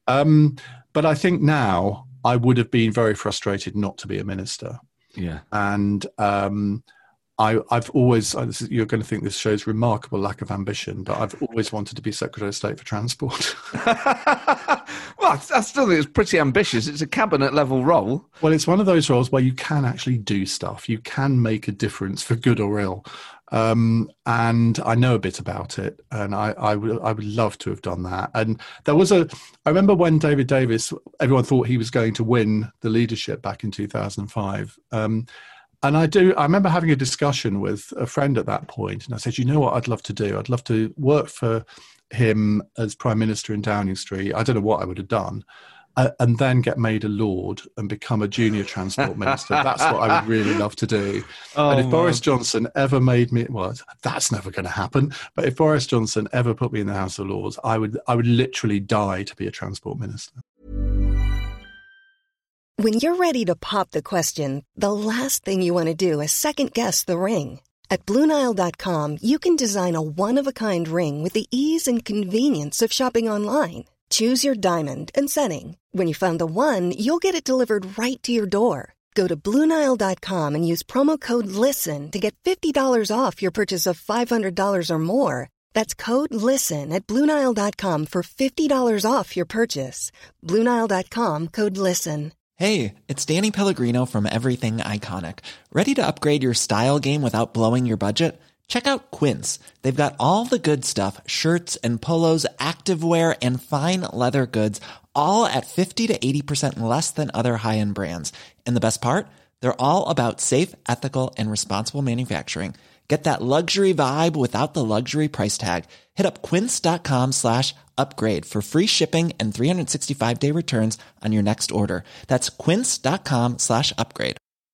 C: But I think now I would have been very frustrated not to be a minister.
B: Yeah.
C: And I've always, you're going to think this shows remarkable lack of ambition, but I've always wanted to be Secretary of State for Transport.
B: Well, I still think it's pretty ambitious. It's a cabinet level role.
C: Well, it's one of those roles where you can actually do stuff. You can make a difference for good or ill. And I know a bit about it, and I would love to have done that. And I remember when David Davis, everyone thought he was going to win the leadership back in 2005. And I remember having a discussion with a friend at that point, and I said, you know what I'd love to do? I'd love to work for him as Prime Minister in Downing Street. I don't know what I would have done. And then get made a Lord and become a junior transport minister. That's what I would really love to do. And if Boris Johnson ever made me, well, that's never going to happen. But if Boris Johnson ever put me in the House of Lords, I would literally die to be a transport minister.
A: When you're ready to pop the question, the last thing you want to do is second guess the ring. At BlueNile.com, you can design a one-of-a-kind ring with the ease and convenience of shopping online. Choose your diamond and setting. When you find the one, you'll get it delivered right to your door. Go to BlueNile.com and use promo code LISTEN to get $50 off your purchase of $500 or more. That's code LISTEN at BlueNile.com for $50 off your purchase. BlueNile.com, code LISTEN.
D: Hey, it's Danny Pellegrino from Everything Iconic. Ready to upgrade your style game without blowing your budget? Check out Quince. They've got all the good stuff, shirts and polos, activewear, and fine leather goods, all at 50 to 80% less than other high-end brands. And the best part? They're all about safe, ethical, and responsible manufacturing. Get that luxury vibe without the luxury price tag. Hit up quince.com/upgrade for free shipping and 365-day returns on your next order. That's quince.com/upgrade.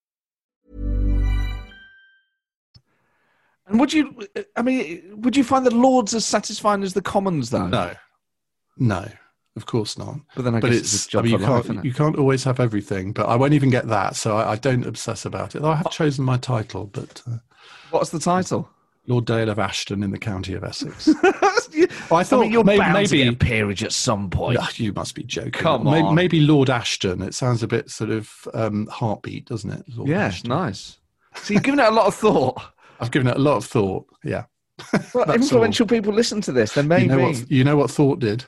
B: And would you find the Lords as satisfying as the Commons, though?
C: No, of course not.
B: But then I guess it's a job for life, isn't it?
C: You can't always have everything, but I won't even get that, so I don't obsess about it. Though I have chosen my title, but...
B: What's the title?
C: Lord Dale of Ashton in the County of Essex.
B: I thought you're bound to get a peerage at some point.
C: You must be joking.
B: Come on.
C: Maybe Lord Ashton. It sounds a bit sort of heartbeat, doesn't it? Lord Ashton.
B: Nice. So you've given it a lot of thought.
C: I've given it a lot of thought, yeah.
B: Well, influential people listen to this, then maybe.
C: You know what thought did?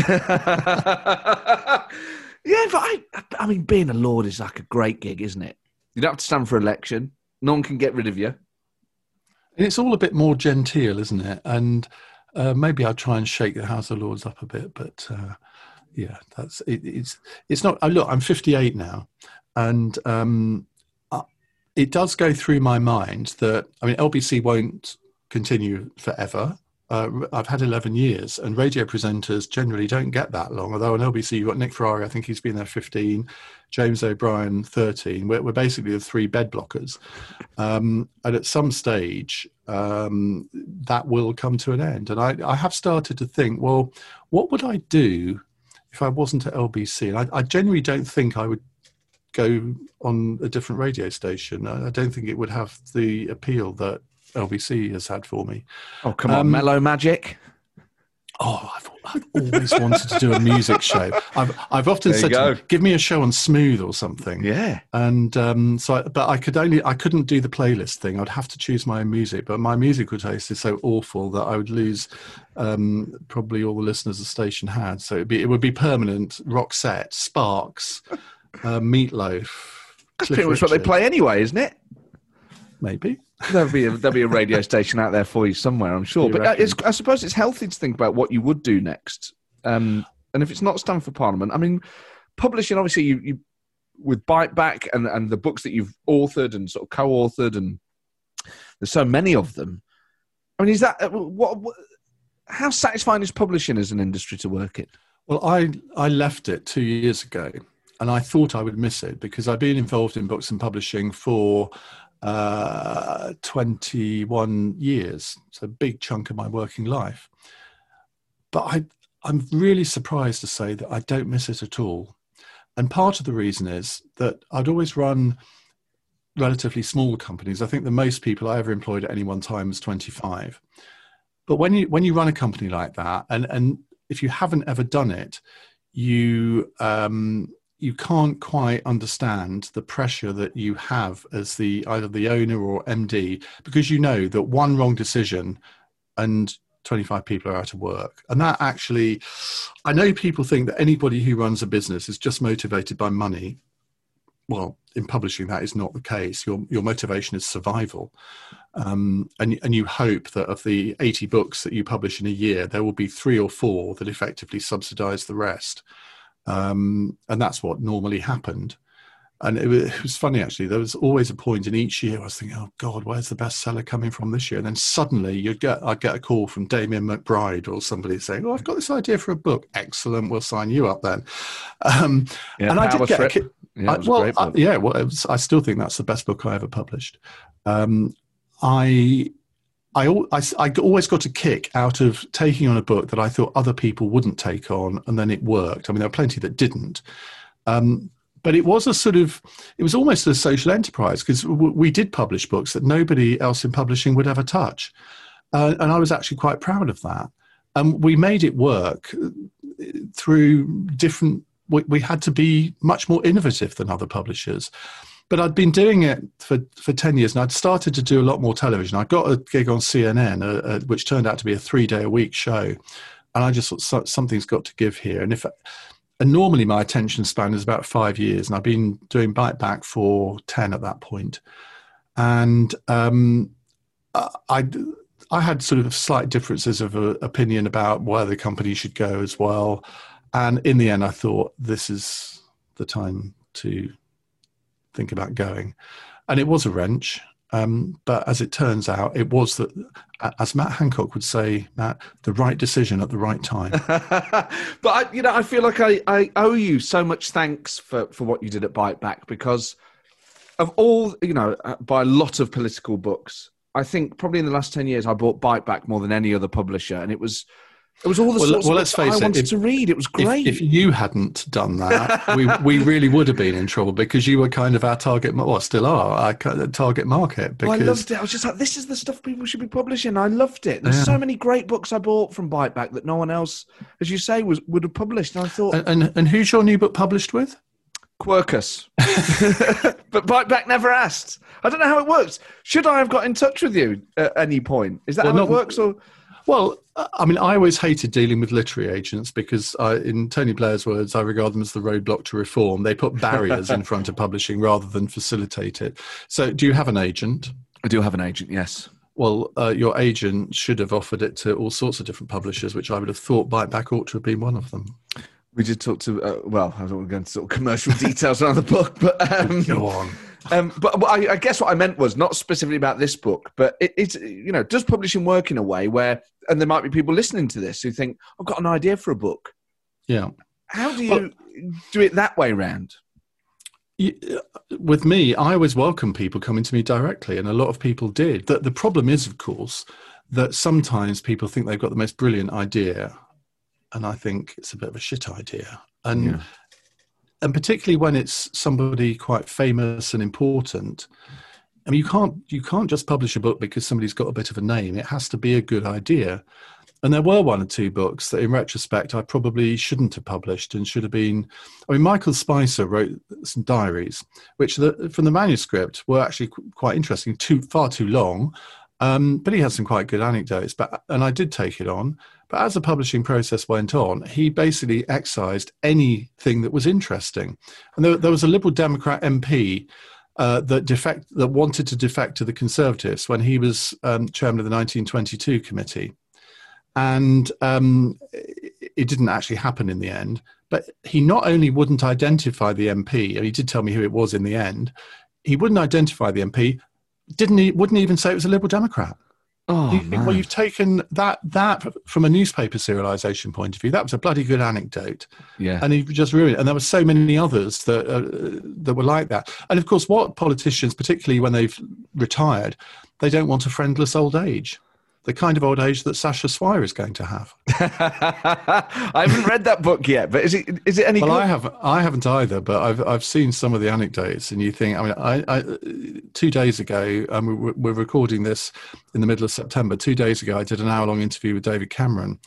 B: Yeah, but I mean, being a Lord is like a great gig, isn't it? You don't have to stand for election. No one can get rid of you.
C: It's all a bit more genteel, isn't it? And maybe I'll try and shake the House of Lords up a bit, but yeah, that's it. It's not. Look, I'm 58 now, and it does go through my mind that LBC won't continue forever. I've had 11 years, and radio presenters generally don't get that long. Although on LBC you've got Nick Ferrari, I think he's been there 15, James O'Brien 13. We're basically the three bed blockers, and at some stage that will come to an end. And I have started to think, well, what would I do if I wasn't at LBC? And I genuinely don't think I would go on a different radio station. I don't think it would have the appeal that LBC has had for me.
B: Oh, come on, Mellow Magic.
C: Oh, I've always wanted to do a music show. I've often said, give me a show on Smooth or something.
B: Yeah.
C: And but I couldn't do the playlist thing. I'd have to choose my own music. But my musical taste is so awful that I would lose probably all the listeners the station had. So it would be permanent. Roxette, Sparks, Meatloaf.
B: That's pretty much what they play anyway, isn't it?
C: Maybe.
B: There'll be a radio station out there for you somewhere, I'm sure. But I suppose it's healthy to think about what you would do next. And if it's not stand for Parliament, I mean, publishing, obviously, you with Bite Back and the books that you've authored and sort of co-authored, and there's so many of them. I mean, is that how satisfying is publishing as an industry to work in? Well,
C: I left it 2 years ago, and I thought I would miss it because I've been involved in books and publishing for 21 years. It's a big chunk of my working life. But I'm really surprised to say that I don't miss it at all. And part of the reason is that I'd always run relatively small companies. I think the most people I ever employed at any one time was 25. But when you run a company like that, and if you haven't ever done it, you can't quite understand the pressure that you have as either the owner or MD, because you know that one wrong decision and 25 people are out of work. And that actually, I know people think that anybody who runs a business is just motivated by money. Well, in publishing, that is not the case. Your motivation is survival. And you hope that of the 80 books that you publish in a year, there will be 3 or 4 that effectively subsidize the rest. And that's what normally happened. And it was funny, actually. There was always a point in each year I was thinking, oh, God, where's the bestseller coming from this year? And then suddenly I'd get a call from Damien McBride or somebody saying, oh, I've got this idea for a book. Excellent. We'll sign you up then. And I did get a kick. Yeah, it was a great book. I still think that's the best book I ever published. I always got a kick out of taking on a book that I thought other people wouldn't take on, and then it worked. I mean, there were plenty that didn't. But it was it was almost a social enterprise, because we did publish books that nobody else in publishing would ever touch. And I was actually quite proud of that. We made it work through we had to be much more innovative than other publishers. But I'd been doing it for 10 years, and I'd started to do a lot more television. I got a gig on CNN, which turned out to be a 3-day-a-week show. And I just thought something's got to give here. And normally my attention span is about 5 years, and I've been doing Bite Back for 10 at that point. And I had sort of slight differences of opinion about where the company should go as well. And in the end, I thought, this is the time to think about going. And it was a wrench. But as it turns out, it was, as Matt Hancock would say, Matt, the right decision at the right time.
B: But I feel like I owe you so much thanks for what you did at Bite Back, because of all, by a lot of political books, I think probably in the last 10 years, I bought Bite Back more than any other publisher. And it was all the sorts of books that I wanted to read. It was great.
C: If you hadn't done that, we really would have been in trouble, because you were kind of our target, still are, our target market. Because
B: I loved it. I was just like, this is the stuff people should be publishing. I loved it. There's so many great books I bought from Bite Back that no one else, as you say, would have published. And I thought...
C: And who's your new book published with?
B: Quercus. But Bite Back never asked. I don't know how it works. Should I have got in touch with you at any point? Is that how it works? Or...
C: Well, I mean, I always hated dealing with literary agents, because in Tony Blair's words, I regard them as the roadblock to reform. They put barriers in front of publishing rather than facilitate it. So do you have an agent?
B: I do have an agent, yes.
C: Well, your agent should have offered it to all sorts of different publishers, which I would have thought Bite Back ought to have been one of them.
B: We did talk to, I don't want to go into sort of commercial details around the book, but...
C: Go on.
B: But I guess what I meant was not specifically about this book, but it's, does publishing work in a way where, and there might be people listening to this who think, I've got an idea for a book.
C: Yeah.
B: How do you do it that way round?
C: With me, I always welcome people coming to me directly, and a lot of people did. The problem is, of course, that sometimes people think they've got the most brilliant idea, and I think it's a bit of a shit idea. And particularly when it's somebody quite famous and important. I mean, you can't just publish a book because somebody's got a bit of a name. It has to be a good idea. And there were 1 or 2 books that in retrospect I probably shouldn't have published and should have been... I mean, Michael Spicer wrote some diaries, which from the manuscript were actually quite interesting, far too long, but he had some quite good anecdotes, and I did take it on. But as the publishing process went on, he basically excised anything that was interesting. And there was a Liberal Democrat MP that wanted to defect to the Conservatives when he was chairman of the 1922 committee. And it didn't actually happen in the end. But he not only wouldn't identify the MP, and he did tell me who it was in the end, he wouldn't identify the MP, wouldn't even say it was a Liberal Democrat.
B: Oh,
C: well, you've taken that from a newspaper serialization point of view. That was a bloody good anecdote.
B: Yeah.
C: And he just ruined it. And there were so many others that were like that. And of course, what politicians, particularly when they've retired, they don't want a friendless old age. The kind of old age that Sasha Swire is going to have.
B: I haven't read that book yet, but is it any good?
C: I haven't either, but I've seen some of the anecdotes, and you think, I mean, 2 days ago, we're recording this in the middle of September. 2 days ago, I did an hour-long interview with David Cameron,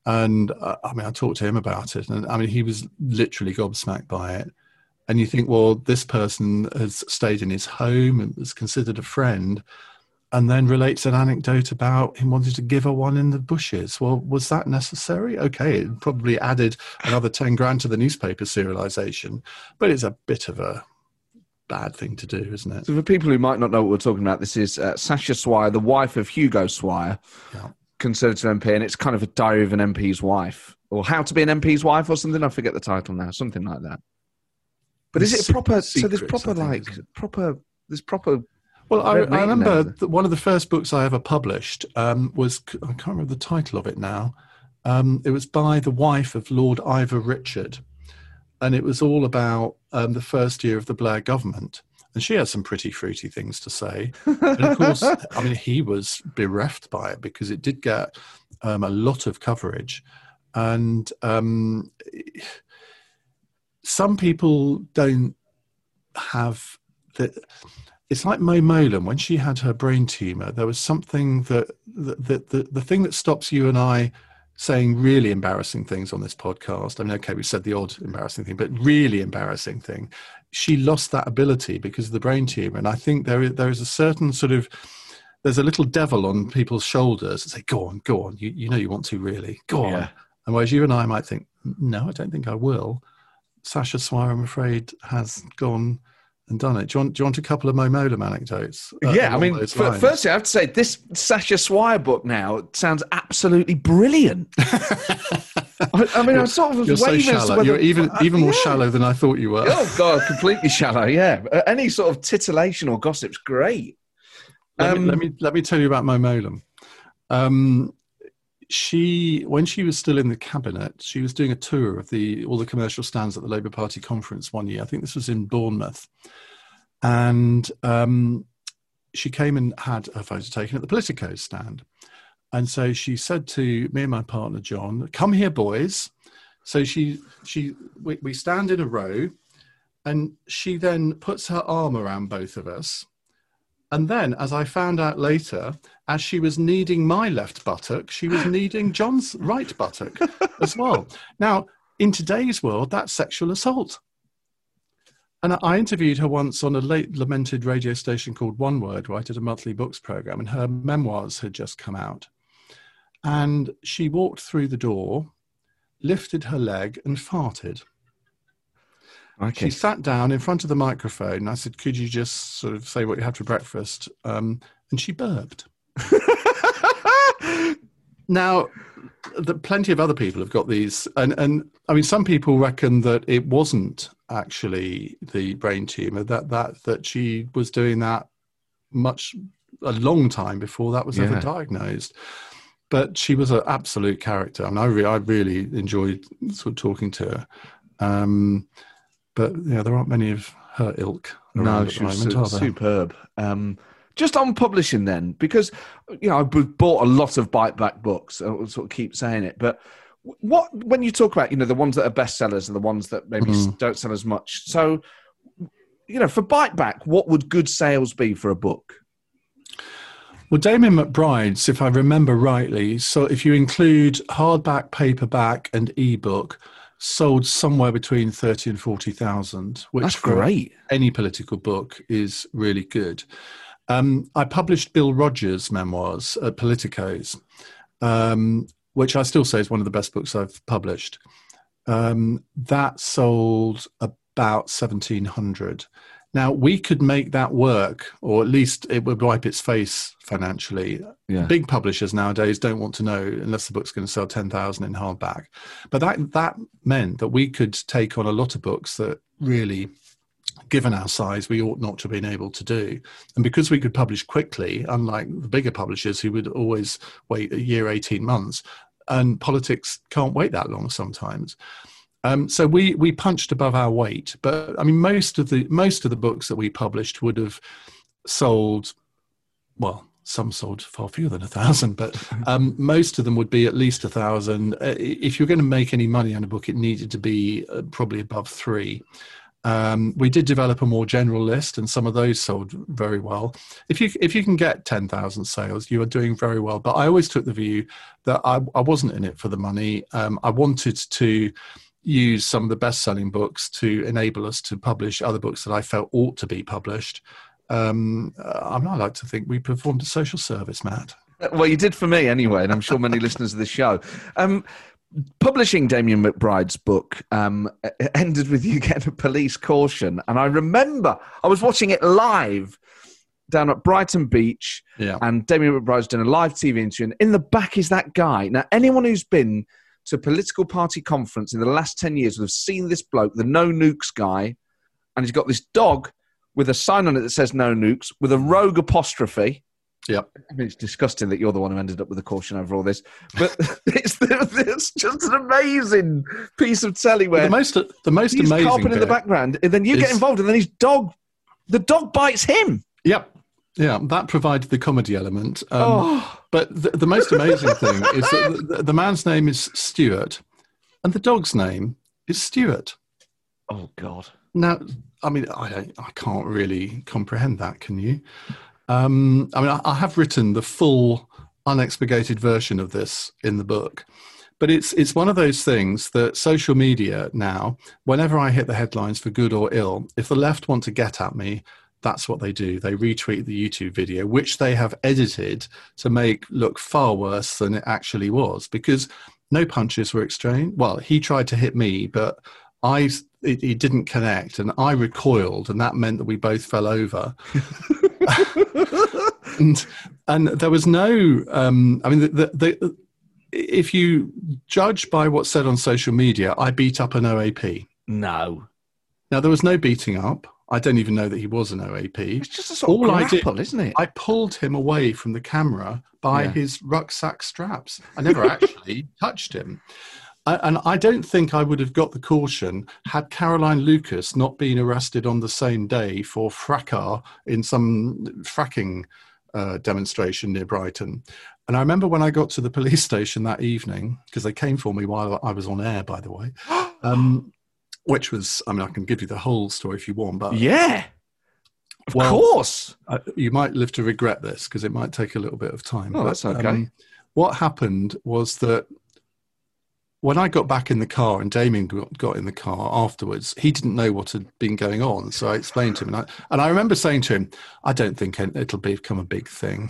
C: And I mean, I talked to him about it, and I mean, he was literally gobsmacked by it. And you think, well, this person has stayed in his home and was considered a friend, and then relates an anecdote about him wanting to give her one in the bushes. Well, was that necessary? Okay, it probably added another 10 grand to the newspaper serialization, but it's a bit of a bad thing to do, isn't it?
B: So for people who might not know what we're talking about, this is Sasha Swire, the wife of Hugo Swire, Conservative MP, and it's kind of a diary of an MP's wife, or how to be an MP's wife or something. I forget the title now, something like that. But is it proper? So there's proper, there's proper...
C: Well, I remember that one of the first books I ever published was, I can't remember the title of it now. It was by the wife of Lord Ivor Richard. And it was all about the first year of the Blair government. And she had some pretty fruity things to say. And of course, I mean, he was bereft by it because it did get a lot of coverage. And some people don't have the... It's like Mo Mowlam. When she had her brain tumour, there was something that the thing that stops you and I saying really embarrassing things on this podcast. I mean, okay, we said the odd embarrassing thing, but really embarrassing thing. She lost that ability because of the brain tumour. And I think there is a certain sort of, there's a little devil on people's shoulders that say, go on, you know you want to really, go on. And whereas you and I might think, no, I don't think I will. Sasha Swire, I'm afraid, has gone and done it. Do you want a couple of Mo Mowlam anecdotes?
B: I mean, firstly, I have to say, this Sasha Swire book now sounds absolutely brilliant. I mean, I'm sort of
C: you're so shallow. You're even more shallow than I thought you were.
B: Oh, God, completely shallow, yeah. Any sort of titillation or gossip's great.
C: Let me tell you about Mo Mowlam. When she was still in the cabinet, she was doing a tour of all the commercial stands at the Labour Party conference one year. I think this was in Bournemouth. And she came and had her photo taken at the Politico stand. And so she said to me and my partner, John, come here, boys. So we stand in a row, and she then puts her arm around both of us. And then, as I found out later, as she was kneading my left buttock, she was kneading John's right buttock as well. Now, in today's world, that's sexual assault. And I interviewed her once on a late lamented radio station called One Word, where I did a monthly books program, and her memoirs had just come out. And she walked through the door, lifted her leg, and farted. Okay. She sat down in front of the microphone, and I said, could you just sort of say what you had for breakfast? And she burped. Now, plenty of other people have got these. And I mean, some people reckon that it wasn't actually the brain tumour, that she was doing that a long time before that was ever diagnosed. But she was an absolute character. I mean, I really enjoyed sort of talking to her. But yeah, there aren't many of her ilk around at the moment, are there?
B: Superb. Just on publishing then, because I've bought a lot of bite-back books. I will sort of keep saying it, but when you talk about the ones that are bestsellers and the ones that maybe don't sell as much, so for bite-back, what would good sales be for a book?
C: Well, Damien McBride's, if I remember rightly, so if you include hardback, paperback, and ebook, sold somewhere between 30 and 40,000, which
B: that's great.
C: Any political book is really good. I published Bill Rogers' memoirs at Politico's, which I still say is one of the best books I've published. That sold about 1,700. Now, we could make that work, or at least it would wipe its face financially. Yeah. Big publishers nowadays don't want to know unless the book's going to sell 10,000 in hardback. But that meant that we could take on a lot of books that really, given our size, we ought not to have been able to do. And because we could publish quickly, unlike the bigger publishers who would always wait a year, 18 months, and politics can't wait that long sometimes. So we punched above our weight, but I mean most of the books that we published would have sold, well, some sold far fewer than 1,000, but most of them would be at least 1,000. If you're going to make any money on a book, it needed to be probably above 3. We did develop a more general list, and some of those sold very well. If you can get 10,000 sales, you are doing very well. But I always took the view that I wasn't in it for the money. I wanted to use some of the best-selling books to enable us to publish other books that I felt ought to be published. I like to think we performed a social service, Matt.
B: Well, you did for me anyway, and I'm sure many listeners of the show. Publishing Damien McBride's book ended with you getting a police caution. And I remember I was watching it live down at Brighton Beach, and Damien McBride's doing a live TV interview, and in the back is that guy. Now, anyone who's been to a political party conference in the last 10 years would have seen this bloke, the No Nukes guy, and he's got this dog with a sign on it that says No Nukes, with a rogue apostrophe.
C: Yep.
B: I mean, it's disgusting that you're the one who ended up with a caution over all this, but it's just an amazing piece of telly where
C: the most
B: he's
C: amazing
B: carping in the background, and then you get involved, and then the dog bites him.
C: Yep. Yeah, that provided the comedy element. But the most amazing thing is that the man's name is Stuart, and the dog's name is Stuart.
B: Oh, God.
C: Now, I mean, I can't really comprehend that, can you? I have written the full unexpurgated version of this in the book, but it's one of those things that social media now, whenever I hit the headlines for good or ill, if the left want to get at me, that's what they do. They retweet the YouTube video, which they have edited to make look far worse than it actually was, because no punches were exchanged. Well, he tried to hit me, but he didn't connect, and I recoiled, and that meant that we both fell over. and there was no. If you judge by what's said on social media, I beat up an OAP.
B: No.
C: Now, there was no beating up. I don't even know that he was an OAP.
B: It's just a sort of grapple, isn't it?
C: I pulled him away from the camera by his rucksack straps. I never actually touched him. And I don't think I would have got the caution had Caroline Lucas not been arrested on the same day for fracas in some fracking demonstration near Brighton. And I remember when I got to the police station that evening, because they came for me while I was on air, by the way, which was, I mean, I can give you the whole story if you want. But
B: yeah, of course.
C: You might live to regret this because it might take a little bit of time.
B: Oh, that's okay.
C: What happened was that when I got back in the car and Damien got in the car afterwards, he didn't know what had been going on. So I explained to him. And I remember saying to him, I don't think it'll become a big thing.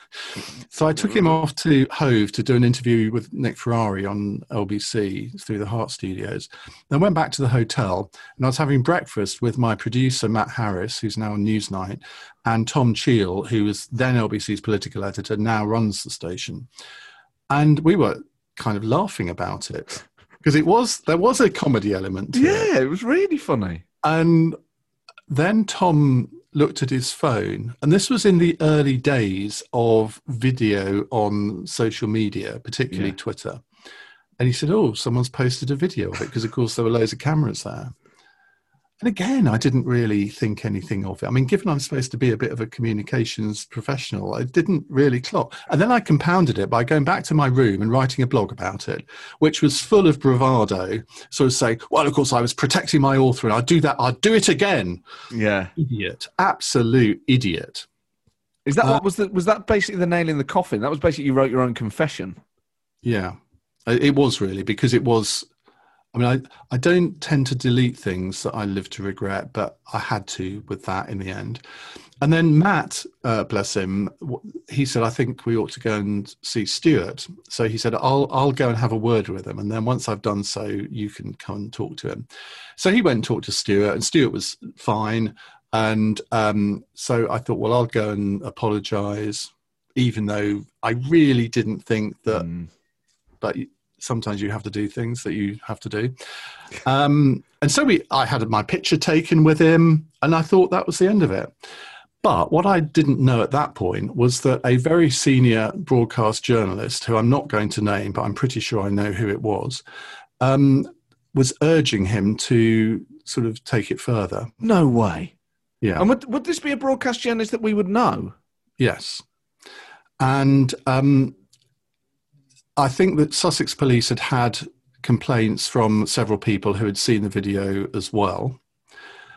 C: So I took him off to Hove to do an interview with Nick Ferrari on LBC through the Heart Studios. Then went back to the hotel, and I was having breakfast with my producer, Matt Harris, who's now on Newsnight, and Tom Cheel, who was then LBC's political editor, now runs the station. And we were kind of laughing about it because there was a comedy element to it.
B: Yeah, it was really funny.
C: And then Tom looked at his phone, and this was in the early days of video on social media, particularly Twitter. And he said, oh, someone's posted a video of it, because of course there were loads of cameras there. And again, I didn't really think anything of it. I mean, given I'm supposed to be a bit of a communications professional, I didn't really clock. And then I compounded it by going back to my room and writing a blog about it, which was full of bravado. Sort of saying, well, of course, I was protecting my author, and I'd do that. I'd do it again.
B: Yeah.
C: Idiot. Absolute idiot.
B: Is that was that basically the nail in the coffin? That was basically you wrote your own confession.
C: Yeah, it was really, because it was. I mean, I don't tend to delete things that I live to regret, but I had to with that in the end. And then Matt, bless him, he said, I think we ought to go and see Stuart. So he said, I'll go and have a word with him. And then once I've done so, you can come and talk to him. So he went and talked to Stuart, and Stuart was fine. And so I thought, well, I'll go and apologise, even though I really didn't think that, but sometimes you have to do things that you have to do. And so I had my picture taken with him, and I thought that was the end of it. But what I didn't know at that point was that a very senior broadcast journalist, who I'm not going to name, but I'm pretty sure I know who it was urging him to sort of take it further.
B: No way.
C: Yeah.
B: And would this be a broadcast journalist that we would know?
C: Yes. And I think that Sussex Police had complaints from several people who had seen the video as well.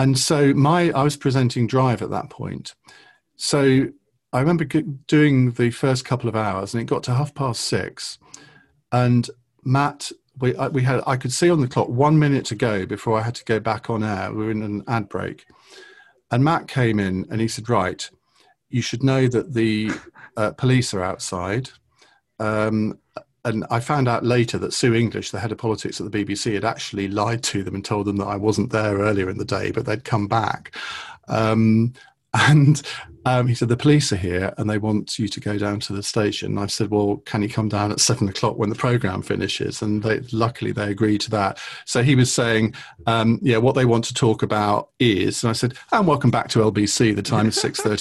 C: And so I was presenting Drive at that point. So I remember doing the first couple of hours, and it got to 6:30, and Matt, I could see on the clock 1 minute to go before I had to go back on air. We were in an ad break, and Matt came in and he said, "Right, you should know that the police are outside." And I found out later that Sue English, the head of politics at the BBC, had actually lied to them and told them that I wasn't there earlier in the day, but they'd come back. He said, "The police are here and they want you to go down to the station." And I said, "Well, can you come down at 7:00 when the programme finishes?" And luckily they agreed to that. So he was saying, what they want to talk about is, and I said, "And welcome back to LBC, the time is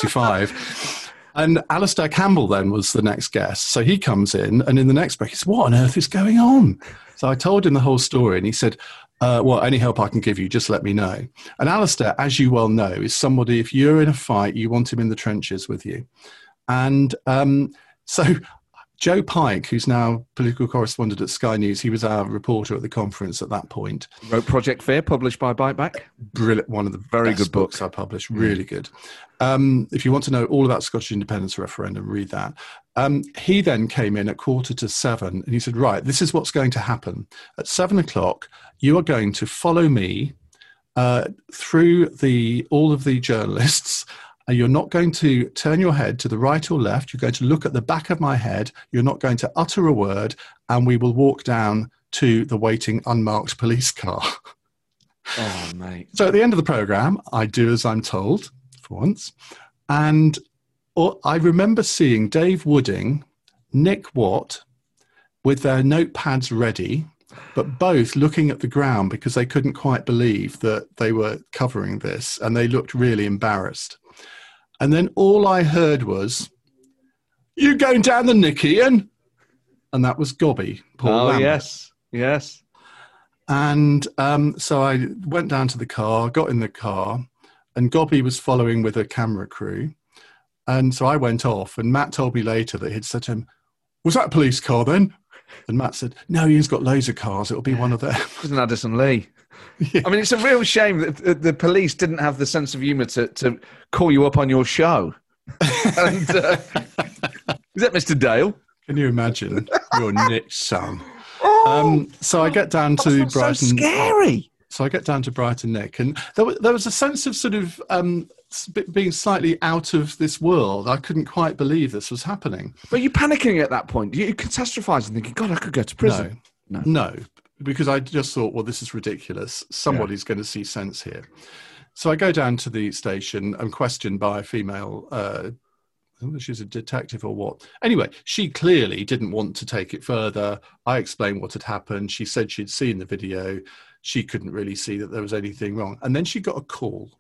C: 6:35. And Alistair Campbell then was the next guest. So he comes in, and in the next break, he said, "What on earth is going on?" So I told him the whole story, and he said, "Well, any help I can give you, just let me know." And Alistair, as you well know, is somebody, if you're in a fight, you want him in the trenches with you. And so Joe Pike, who's now political correspondent at Sky News, he was our reporter at the conference at that point.
B: Wrote Project Fear, published by Biteback.
C: Brilliant, one of the very good books I published, really good. If you want to know all about Scottish independence referendum, read that. He then came in at 6:45, and he said, "Right, this is what's going to happen. At 7:00, you are going to follow me through all of the journalists. You're not going to turn your head to the right or left. You're going to look at the back of my head. You're not going to utter a word, and we will walk down to the waiting unmarked police car."
B: Oh, mate.
C: So at the end of the programme, I do as I'm told, for once. And I remember seeing Dave Wooding, Nick Watt, with their notepads ready, but both looking at the ground because they couldn't quite believe that they were covering this, and they looked really embarrassed. And then all I heard was, "You going down the Nick, Ian?" And that was Gobby, Paul Lambert.
B: Yes.
C: And so I went down to the car, got in the car, and Gobby was following with a camera crew. And so I went off, and Matt told me later that he'd said to him, "Was that a police car then?" And Matt said, "No, Ian's got loads of cars. It'll be one of them."
B: It was an Addison Lee. Yeah. I mean, it's a real shame that the police didn't have the sense of humour to call you up on your show. And, is that Mr. Dale?
C: Can you imagine? You're Nick's son. So I get down to Brighton.
B: So scary.
C: So I get down to Brighton, Nick, and there was a sense of sort of being slightly out of this world. I couldn't quite believe this was happening.
B: But you're panicking at that point. You're catastrophising, thinking, "God, I could go to prison."
C: No, because I just thought, well, this is ridiculous. Somebody's going to see sense here. So I go down to the station. I'm questioned by a female, I think she's a detective or what. Anyway, she clearly didn't want to take it further. I explained what had happened. She said she'd seen the video. She couldn't really see that there was anything wrong. And then she got a call.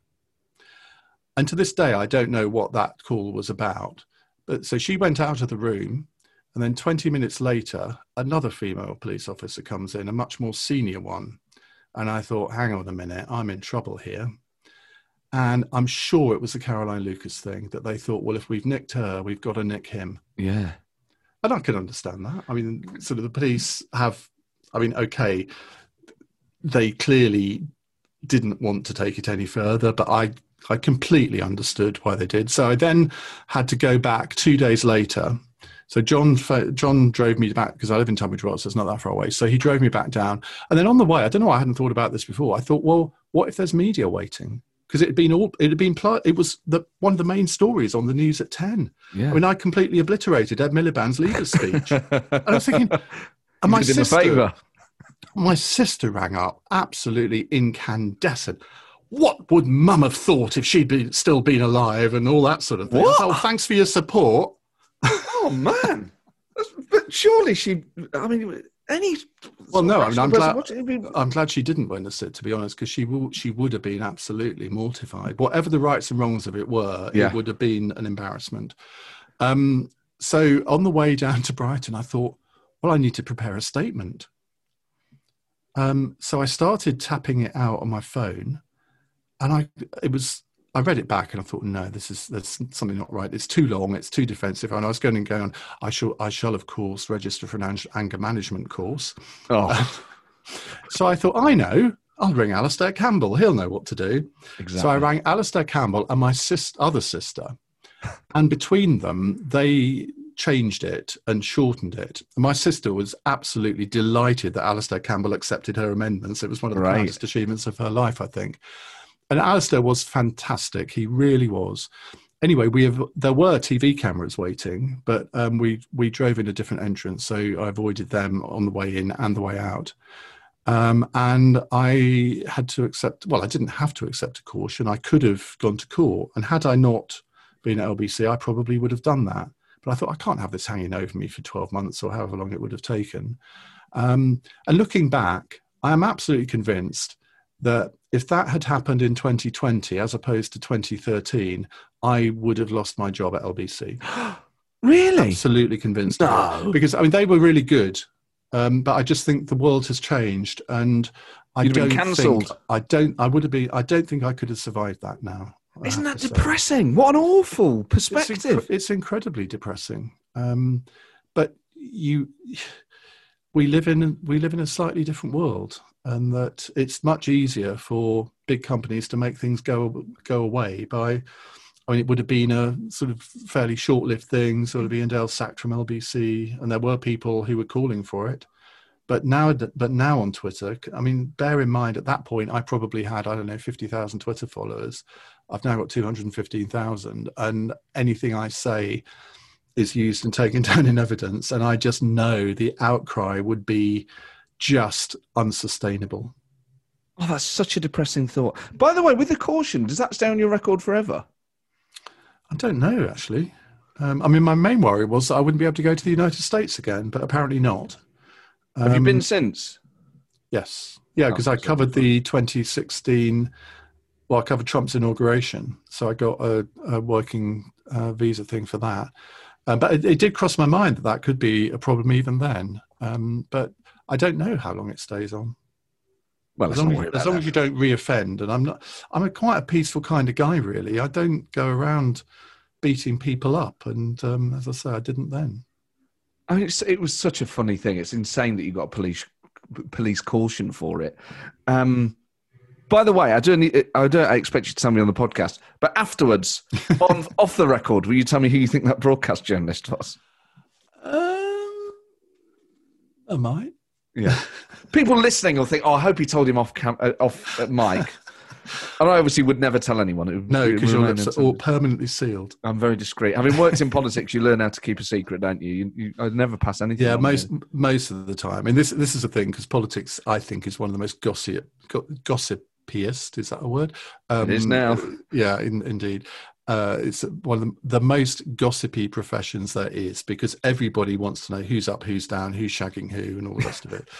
C: And to this day, I don't know what that call was about. But so she went out of the room. And then 20 minutes later, another female police officer comes in, a much more senior one. And I thought, hang on a minute, I'm in trouble here. And I'm sure it was the Caroline Lucas thing that they thought, well, if we've nicked her, we've got to nick him.
B: Yeah.
C: And I can understand that. I mean, sort of the police okay, they clearly didn't want to take it any further, but I completely understood why they did. So I then had to go back 2 days later. So John drove me back because I live in Tunbridge Wells, so it's not that far away. So he drove me back down. And then on the way, I don't know why I hadn't thought about this before. I thought, well, what if there's media waiting? Because it was one of the main stories on the news at 10. Yeah. I mean, I completely obliterated Ed Miliband's leader's speech. And I was thinking, and my sister rang up, absolutely incandescent. What would Mum have thought if she'd still been alive and all that sort of thing? Oh, thanks for your support.
B: Oh, man. But surely
C: Well, no, I'm glad she didn't witness it, to be honest, because she would have been absolutely mortified. Whatever the rights and wrongs of it were, It would have been an embarrassment. So on the way down to Brighton, I thought, well, I need to prepare a statement. So I started tapping it out on my phone, and I read it back and I thought, no, there's something not right. It's too long. It's too defensive. And I was going on, I shall, of course, register for an anger management course.
B: Oh.
C: So I thought, I know. I'll ring Alistair Campbell. He'll know what to do.
B: Exactly.
C: So I rang Alistair Campbell and my other sister. And between them, they changed it and shortened it. My sister was absolutely delighted that Alistair Campbell accepted her amendments. It was one of the proudest achievements of her life, I think. And Alistair was fantastic. He really was. Anyway, there were TV cameras waiting, but we drove in a different entrance, so I avoided them on the way in and the way out. And I had to accept, well, I didn't have to accept a caution. I could have gone to court. And had I not been at LBC, I probably would have done that. But I thought, I can't have this hanging over me for 12 months or however long it would have taken. And looking back, I am absolutely convinced that if that had happened in 2020 as opposed to 2013, I would have lost my job at LBC.
B: Really?
C: Absolutely convinced.
B: No.
C: Because, I mean, they were really good. But I just think the world has changed, and I don't think I don't think I could have survived that now.
B: Isn't that depressing? What an awful perspective.
C: It's incredibly depressing. But we live in a slightly different world, and that it's much easier for big companies to make things go away by. I mean, it would have been a sort of fairly short-lived thing, sort of Ian Dale sacked from LBC, and there were people who were calling for it. But now on Twitter, I mean, bear in mind, at that point, I probably had, 50,000 Twitter followers. I've now got 215,000, and anything I say is used and taken down in evidence, and I just know the outcry would be just unsustainable.
B: Oh, that's such a depressing thought. By the way, with the caution, does that stay on your record forever?
C: I don't know, actually. I mean, my main worry was that I wouldn't be able to go to the United States again, but apparently not.
B: Have you been since?
C: Yes. Yeah, because I covered the 2016... Well, I covered Trump's inauguration, so I got a working visa thing for that. But it did cross my mind that could be a problem even then. But I don't know how long it stays on.
B: Well,
C: as long as you don't reoffend, and I'm quite a peaceful kind of guy, really. I don't go around beating people up, and as I say, I didn't then.
B: I mean, it was such a funny thing. It's insane that you got a police caution for it. By the way, I don't expect you to tell me on the podcast, but afterwards, off the record, will you tell me who you think that broadcast journalist was?
C: I might.
B: Yeah. People listening will think, "Oh, I hope he told him off mic." And I obviously would never tell anyone.
C: No, because your lips are all permanently sealed.
B: I'm very discreet. Having worked in politics, you learn how to keep a secret, don't you? I never pass anything.
C: Yeah, most of the time. And this is a thing, because politics, I think, is one of the most gossipiest. Is that a word?
B: It is now.
C: Yeah, indeed. It's one of the most gossipy professions there is, because everybody wants to know who's up, who's down, who's shagging who, and all the rest of it.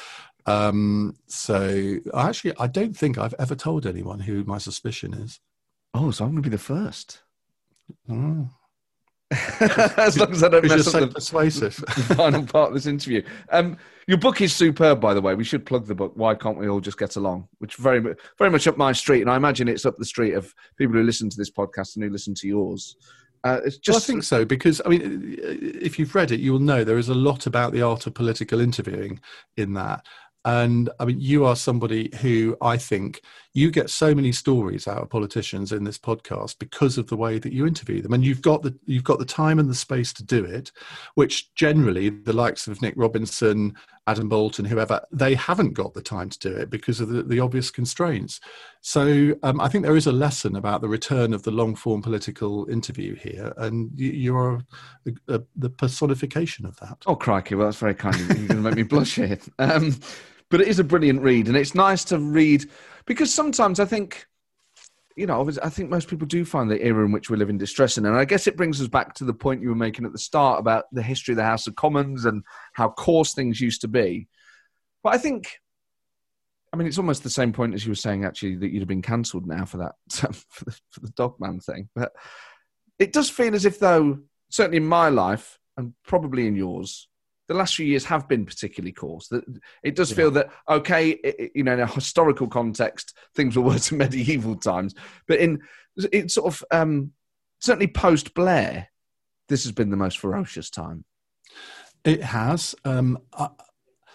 C: So I don't think I've ever told anyone who my suspicion is.
B: Oh, so I'm going to be the first.
C: Oh.
B: As long as I don't mess up
C: persuasive.
B: the final part of this interview. Your book is superb, by the way. We should plug the book, Why Can't We All Just Get Along, which is very, very much up my street, and I imagine it's up the street of people who listen to this podcast and who listen to yours. It's just...
C: Well, I think so, because, I mean, if you've read it, you will know there is a lot about the art of political interviewing in that. And I mean, you are somebody who, I think, you get so many stories out of politicians in this podcast because of the way that you interview them, and you've got the time and the space to do it, which generally the likes of Nick Robinson, Adam Bolton, whoever, they haven't got the time to do it because of the obvious constraints. So I think there is a lesson about the return of the long form political interview here, and you are the personification of that.
B: Oh, crikey! Well, that's very kind of you. You're going to make me blush here. But it is a brilliant read, and it's nice to read, because sometimes I think, I think most people do find the era in which we live in distressing. And I guess it brings us back to the point you were making at the start about the history of the House of Commons and how coarse things used to be. But I think, it's almost the same point as you were saying, actually, that you'd have been cancelled now for that, for the Dogman thing. But it does feel as if, though, certainly in my life, and probably in yours, the last few years have been particularly coarse. That it does feel that, okay, in a historical context, things were worse in medieval times. But in sort of, certainly post-Blair, this has been the most ferocious time.
C: It has.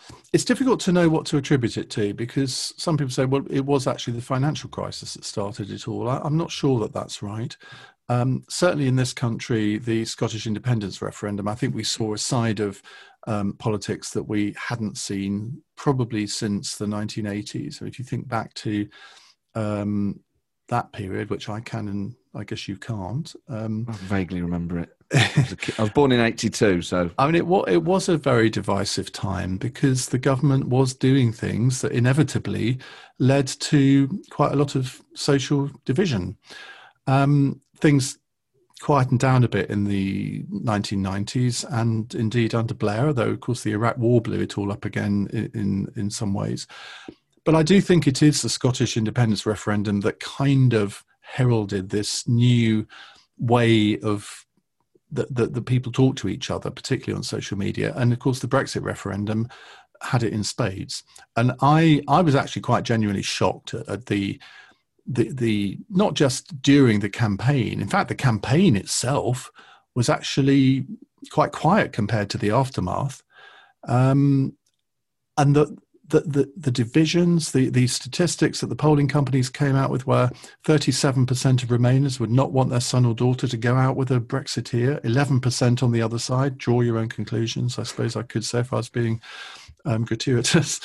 C: It's difficult to know what to attribute it to, because some people say, well, it was actually the financial crisis that started it all. I'm not sure that that's right. Certainly in this country, the Scottish independence referendum, I think we saw a side of politics that we hadn't seen probably since the 1980s. So if you think back to that period, which I can and I guess you can't.
B: I vaguely remember it. I was born in 82, so...
C: I mean, it was a very divisive time, because the government was doing things that inevitably led to quite a lot of social division. Things quietened down a bit in the 1990s, and indeed under Blair, though, of course, the Iraq War blew it all up again in some ways. But I do think it is the Scottish independence referendum that kind of heralded this new way of that people talk to each other, particularly on social media. And of course, the Brexit referendum had it in spades. And I was actually quite genuinely shocked at the not just during the campaign. In fact, the campaign itself was actually quite quiet compared to the aftermath. And the divisions, the statistics that the polling companies came out with were 37% of Remainers would not want their son or daughter to go out with a Brexiteer, 11% on the other side. Draw your own conclusions, I suppose I could say, if I was being gratuitous.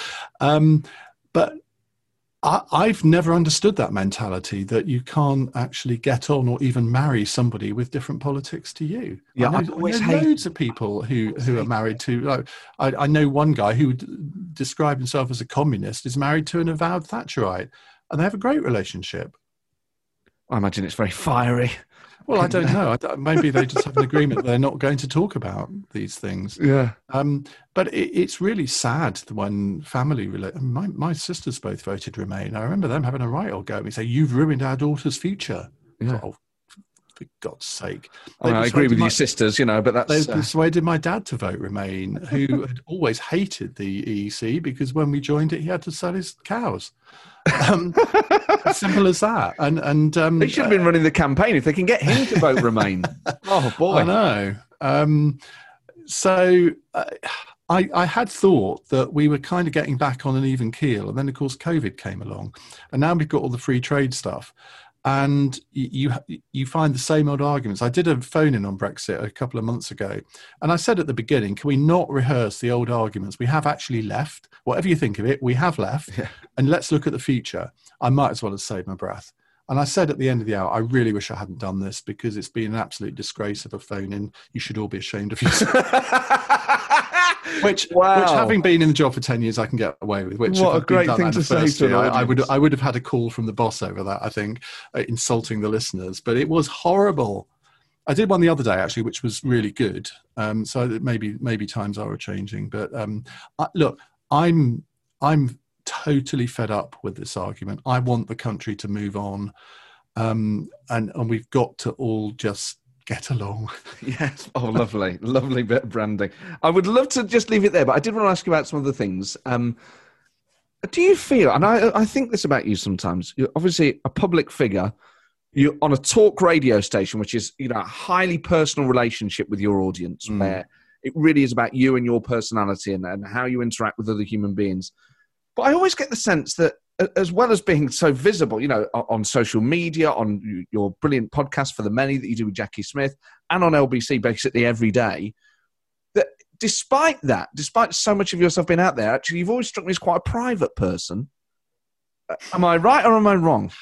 C: But I've never understood that mentality, that you can't actually get on or even marry somebody with different politics to you.
B: Yeah,
C: I know loads of people who are married to, like, I know one guy who would describe himself as a communist is married to an avowed Thatcherite, and they have a great relationship.
B: I imagine it's very fiery.
C: Well, I don't know. Maybe they just have an agreement they're not going to talk about these things.
B: Yeah.
C: But it's really sad when family... My sisters both voted Remain. I remember them having a right old go at me, say, "You've ruined our daughter's future."
B: Yeah.
C: Oh, for God's sake.
B: I agree with your sisters, but that's...
C: They persuaded my dad to vote Remain, who had always hated the EEC because when we joined it, he had to sell his cows. As simple as that. And
B: they should have been running the campaign if they can get him to vote Remain. Oh boy,
C: I know. So I had thought that we were kind of getting back on an even keel, and then of course COVID came along, and now we've got all the free trade stuff, and you find the same old arguments. I did a phone-in on Brexit a couple of months ago, and I said at the beginning, can we not rehearse the old arguments? We have actually left. Whatever you think of it, we have left, and let's look at the future. I might as well have saved my breath. And I said at the end of the hour, I really wish I hadn't done this, because it's been an absolute disgrace of a phone-in. You should all be ashamed of yourself. Which, having been in the job for 10 years, I can get away with. Which,
B: what a great thing to say to an audience.
C: I would have had a call from the boss over that, I think, insulting the listeners. But it was horrible. I did one the other day, actually, which was really good. So maybe times are changing. But look, I'm totally fed up with this argument. I want the country to move on, and we've got to all just get along.
B: Yes. Oh, lovely bit of branding. I would love to just leave it there, but I did want to ask you about some other things. Do you feel, and I think this about you sometimes, you're obviously a public figure, you're on a talk radio station, which is a highly personal relationship with your audience, where it really is about you and your personality and how you interact with other human beings. But I always get the sense that, as well as being so visible, on social media, on your brilliant podcast For the Many that you do with Jackie Smith, and on LBC basically every day, that despite so much of yourself being out there, actually you've always struck me as quite a private person. Am I right or am I wrong?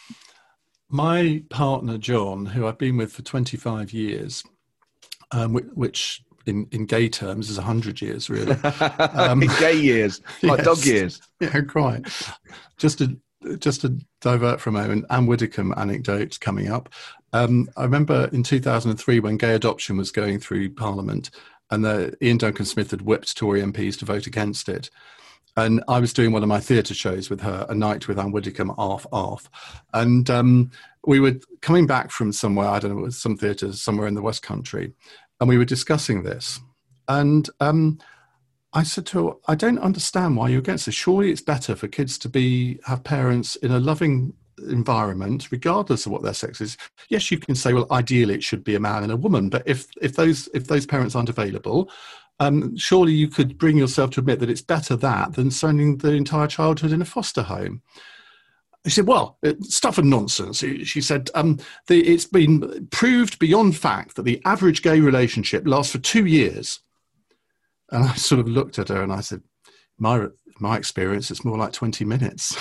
C: My partner, John, who I've been with for 25 years, which... In gay terms, is 100 years, really.
B: In gay years, like dog years.
C: Yeah, quite. Just to divert for a moment, Anne Widdecombe anecdote coming up. I remember in 2003 when gay adoption was going through Parliament, and Ian Duncan Smith had whipped Tory MPs to vote against it. And I was doing one of my theatre shows with her, A Night with Anne Widdecombe, off. And we were coming back from somewhere, I don't know, it was some theatre somewhere in the West Country. And we were discussing this. And I said to her, I don't understand why you're against this. Surely it's better for kids to have parents in a loving environment, regardless of what their sex is. Yes, you can say, well, ideally it should be a man and a woman. But if those parents aren't available, surely you could bring yourself to admit that it's better that than spending the entire childhood in a foster home. She said, well, stuff and nonsense. She said, it's been proved beyond fact that the average gay relationship lasts for 2 years. And I sort of looked at her and I said, my experience, it's more like 20 minutes.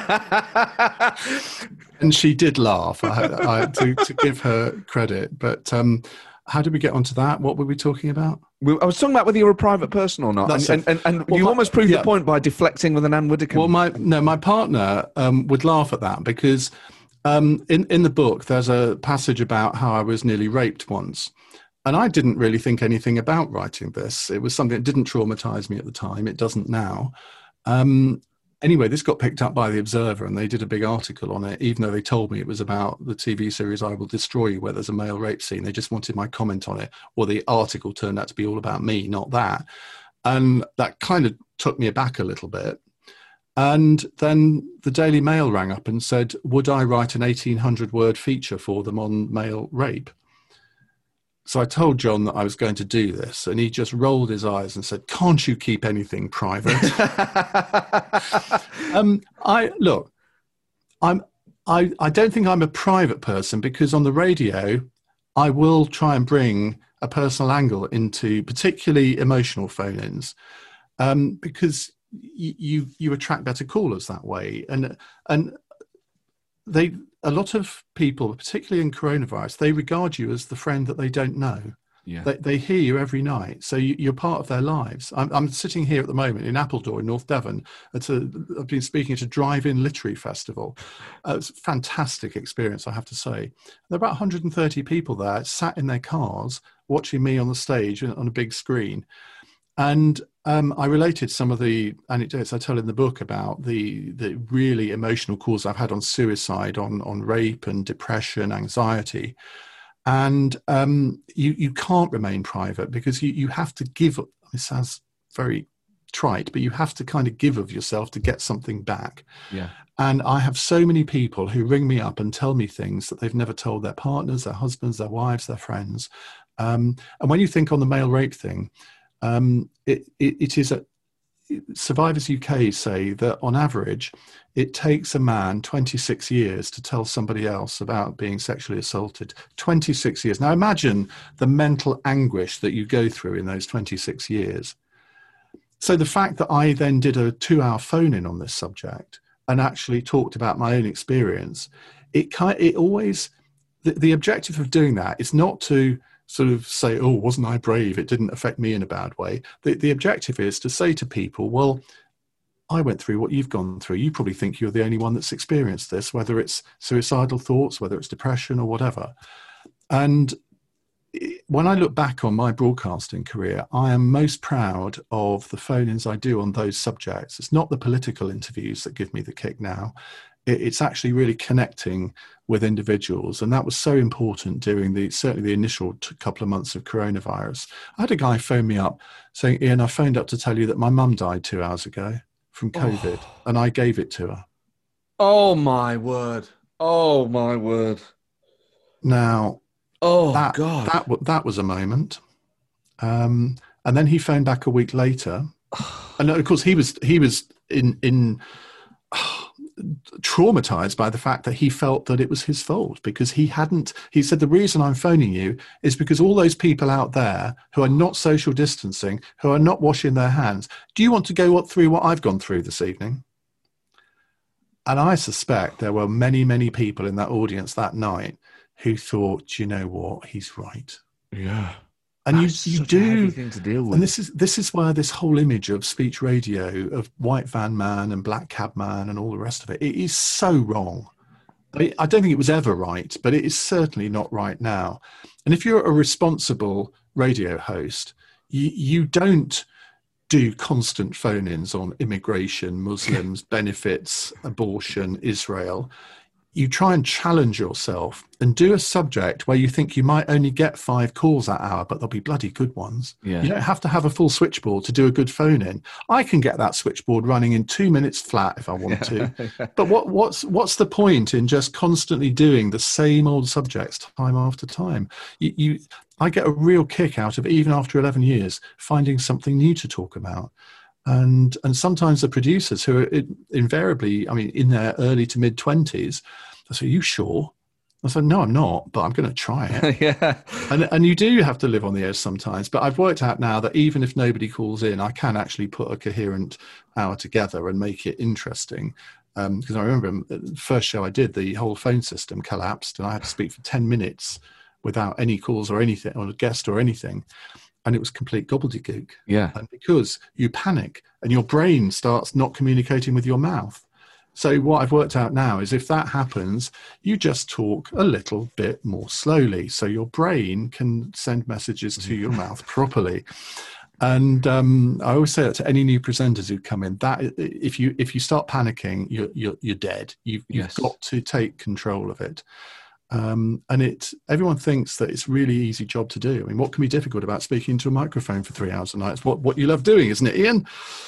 C: And she did laugh, to give her credit. But how did we get onto that? What were we talking about?
B: I was talking about whether you're a private person or not. And you almost proved the point by deflecting with an Anne Widdecombe.
C: Well, my partner would laugh at that because in the book, there's a passage about how I was nearly raped once. And I didn't really think anything about writing this. It was something that didn't traumatize me at the time. It doesn't now. Anyway, this got picked up by The Observer and they did a big article on it, even though they told me it was about the TV series I Will Destroy You, where there's a male rape scene. They just wanted my comment on it. Or the article turned out to be all about me, not that. And that kind of took me aback a little bit. And then the Daily Mail rang up and said, would I write an 1,800-word feature for them on male rape? So I told John that I was going to do this, and he just rolled his eyes and said, can't you keep anything private? I don't think I'm a private person because on the radio, I will try and bring a personal angle into particularly emotional phone-ins because you attract better callers that way. And a lot of people, particularly in coronavirus, they regard you as the friend that they don't know. Yeah. They hear you every night, so you're part of their lives. I'm sitting here at the moment in Appledore in North Devon. I've been speaking at a drive-in literary festival. It's a fantastic experience, I have to say. There are about 130 people there, sat in their cars, watching me on the stage on a big screen. And I related some of the anecdotes I tell in the book about the really emotional calls I've had on suicide, on rape and depression, anxiety. And you can't remain private because you have to give. It sounds very trite, but you have to kind of give of yourself to get something back. Yeah. And I have so many people who ring me up and tell me things that they've never told their partners, their husbands, their wives, their friends. And when you think on the male rape thing, it is Survivors UK say that on average, it takes a man 26 years to tell somebody else about being sexually assaulted. 26 years. Now imagine the mental anguish that you go through in those 26 years. So the fact that I then did a 2-hour phone-in on this subject and actually talked about my own experience, the objective of doing that is not to sort of say, oh, wasn't I brave? It didn't affect me in a bad way. The objective is to say to people, well, I went through what you've gone through. You probably think you're the only one that's experienced this, whether it's suicidal thoughts, whether it's depression or whatever. And when I look back on my broadcasting career, I am most proud of the phone-ins I do on those subjects. It's not the political interviews that give me the kick now. It's actually really connecting with individuals. And that was so important during certainly the initial couple of months of coronavirus. I had a guy phone me up saying, Ian, I phoned up to tell you that my mum died 2 hours ago from COVID, and I gave it to her.
B: Oh, my word. Oh, my word.
C: Now,
B: God.
C: That was a moment. And then he phoned back a week later. And of course, he was in traumatized by the fact that he felt that it was his fault because he said, the reason I'm phoning you is because all those people out there who are not social distancing, who are not washing their hands, do you want to go through what I've gone through this evening? And I suspect there were many, many people in that audience that night who thought, you know what, he's right.
B: Yeah.
C: And you do,
B: a heavy thing to deal with.
C: And this is where this whole image of speech radio, of white van man and black cab man and all the rest of it is so wrong. I don't think it was ever right, but it is certainly not right now. And if you're a responsible radio host, you don't do constant phone-ins on immigration, Muslims, benefits, abortion, Israel. you try and challenge yourself and do a subject where you think you might only get 5 calls that hour, but they'll be bloody good ones.
B: Yeah.
C: You don't have to have a full switchboard to do a good phone in. I can get that switchboard running in 2 minutes flat if I want to. But what's the point in just constantly doing the same old subjects time after time? I get a real kick out of, even after 11 years, finding something new to talk about. And sometimes the producers, who are invariably, I mean, in their early to mid 20s, I say, "Are you sure?" I said, "No, I'm not, but I'm going to try it."
B: Yeah.
C: And you do have to live on the edge sometimes. But I've worked out now that even if nobody calls in, I can actually put a coherent hour together and make it interesting. Because I remember the first show I did, the whole phone system collapsed and I had to speak for 10 minutes without any calls or anything, or a guest or anything. And it was complete gobbledygook.
B: Yeah.
C: And because you panic and your brain starts not communicating with your mouth. So what I've worked out now is if that happens, you just talk a little bit more slowly so your brain can send messages to your mouth properly. And I always say that to any new presenters who come in, that if you start panicking, you're dead. You've got to take control of it. And everyone thinks that it's a really easy job to do. I mean, what can be difficult about speaking to a microphone for 3 hours a night? It's what you love doing, isn't it, Ian?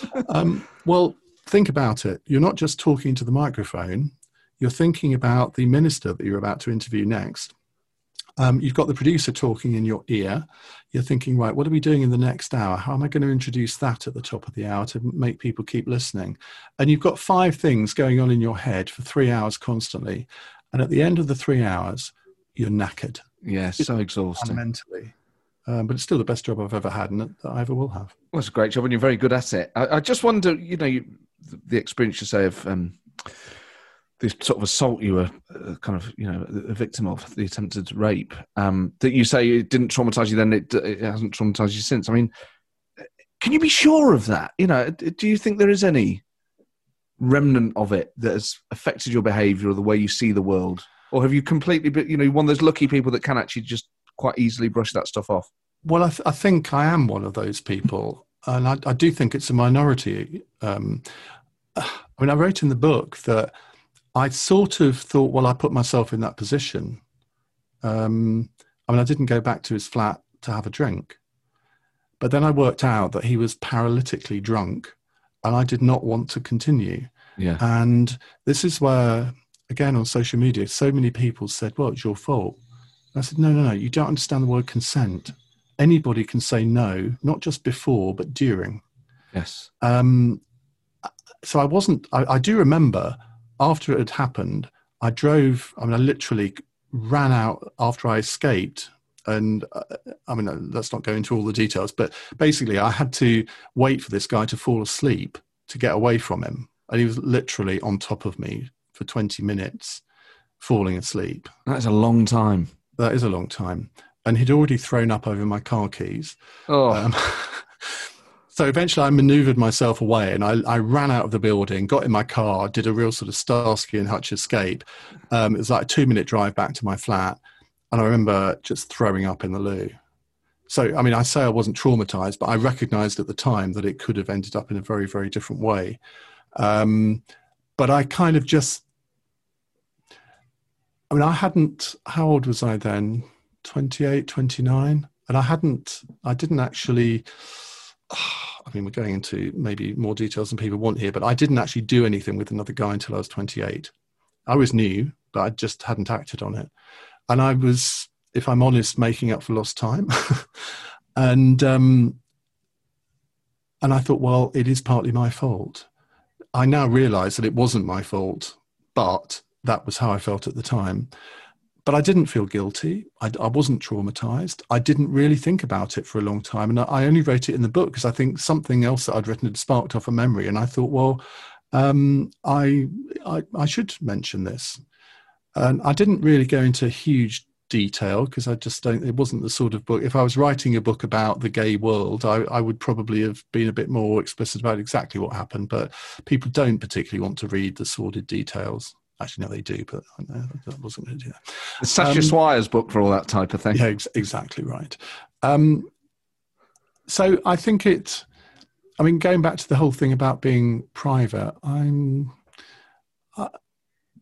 C: Well, think about it. You're not just talking to the microphone. You're thinking about the minister that you're about to interview next. You've got the producer talking in your ear. You're thinking, right, what are we doing in the next hour? How am I going to introduce that at the top of the hour to make people keep listening? And you've got 5 things going on in your head for 3 hours constantly. And at the end of the 3 hours, you're knackered.
B: Yeah, so exhausting.
C: Mentally. But it's still the best job I've ever had and that I ever will have.
B: Well, it's a great job and you're very good at it. I just wonder, the experience you say of this sort of assault you were kind of, a victim of, the attempted rape, that you say it didn't traumatize you then, it hasn't traumatized you since. I mean, can you be sure of that? Do you think there is any remnant of it that has affected your behaviour or the way you see the world? Or have you completely been, one of those lucky people that can actually just quite easily brush that stuff off?
C: Well, I think I am one of those people. And I do think it's a minority. I wrote in the book that I sort of thought, well, I put myself in that position. I didn't go back to his flat to have a drink. But then I worked out that he was paralytically drunk and I did not want to continue.
B: Yeah.
C: And this is where, again, on social media, so many people said, well, it's your fault. And I said, no, you don't understand the word consent. Anybody can say no, not just before, but during.
B: Yes.
C: So I do remember after it had happened, I literally ran out after I escaped. And let's not go into all the details, but basically I had to wait for this guy to fall asleep to get away from him. And he was literally on top of me for 20 minutes, falling asleep.
B: That's a long time.
C: That is a long time. And he'd already thrown up over my car keys.
B: Oh.
C: So eventually I maneuvered myself away and I ran out of the building, got in my car, did a real sort of Starsky and Hutch escape. It was like a 2-minute drive back to my flat. And I remember just throwing up in the loo. So, I say I wasn't traumatized, but I recognized at the time that it could have ended up in a very, very different way. But I kind of just, how old was I then? 28, 29? And I didn't actually, we're going into maybe more details than people want here, but I didn't actually do anything with another guy until I was 28. I was new, but I just hadn't acted on it. And I was, if I'm honest, making up for lost time. And I thought, well, it is partly my fault. I now realize that it wasn't my fault, but that was how I felt at the time. But I didn't feel guilty. I wasn't traumatized. I didn't really think about it for a long time. And I only wrote it in the book because I think something else that I'd written had sparked off a memory. And I thought, well, I should mention this. And I didn't really go into huge detail because it wasn't the sort of book. If I was writing a book about the gay world, I would probably have been a bit more explicit about exactly what happened. But people don't particularly want to read the sordid details. Actually, no, they do, but that wasn't going to do that.
B: It's Sasha Swire's book for all that type of thing.
C: Yeah, exactly right. So I think going back to the whole thing about being private,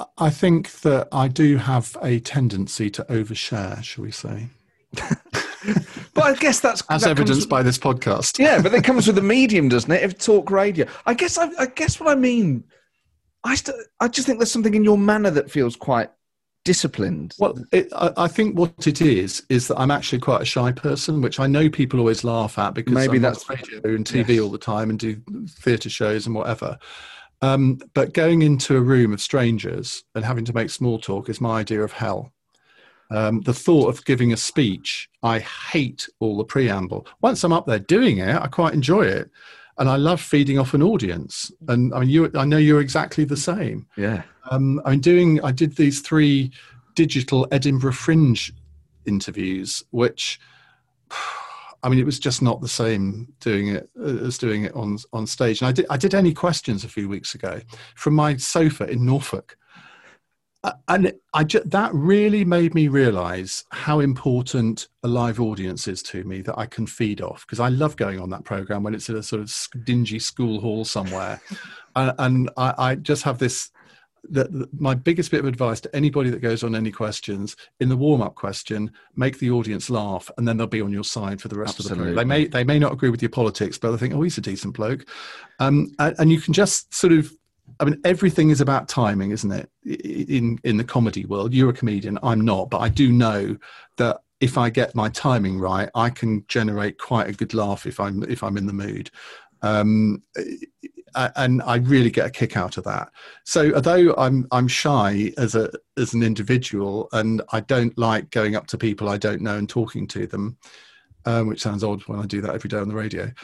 C: I think that I do have a tendency to overshare, shall we say.
B: But I guess that's
C: as evidenced by this podcast.
B: Yeah, but it comes with the medium, doesn't it? If talk radio, I guess what I mean. I just think there's something in your manner that feels quite disciplined.
C: Well, I think what it is that I'm actually quite a shy person, which I know people always laugh at because
B: maybe
C: that's radio and TV all the time and do theatre shows and whatever. But going into a room of strangers and having to make small talk is my idea of hell. The thought of giving a speech, I hate all the preamble. Once I'm up there doing it, I quite enjoy it. And I love feeding off an audience. And I mean, I know you're exactly the same.
B: Yeah.
C: I did these 3 digital Edinburgh Fringe interviews, which, I mean, it was just not the same doing it on stage. And I did Any Questions a few weeks ago from my sofa in Norfolk. And that really made me realise how important a live audience is to me, that I can feed off, because I love going on that programme when it's in a sort of dingy school hall somewhere. and I just have this, my biggest bit of advice to anybody that goes on Any Questions, in the warm-up question, make the audience laugh, and then they'll be on your side for the rest of the program. They may not agree with your politics, but they think, oh, he's a decent bloke. And you can just sort of, I mean, everything is about timing, isn't it? In the comedy world, you're a comedian, I'm not, but I do know that if I get my timing right, I can generate quite a good laugh if I'm in the mood, and I really get a kick out of that. So, although I'm shy as an individual, and I don't like going up to people I don't know and talking to them, which sounds odd when I do that every day on the radio.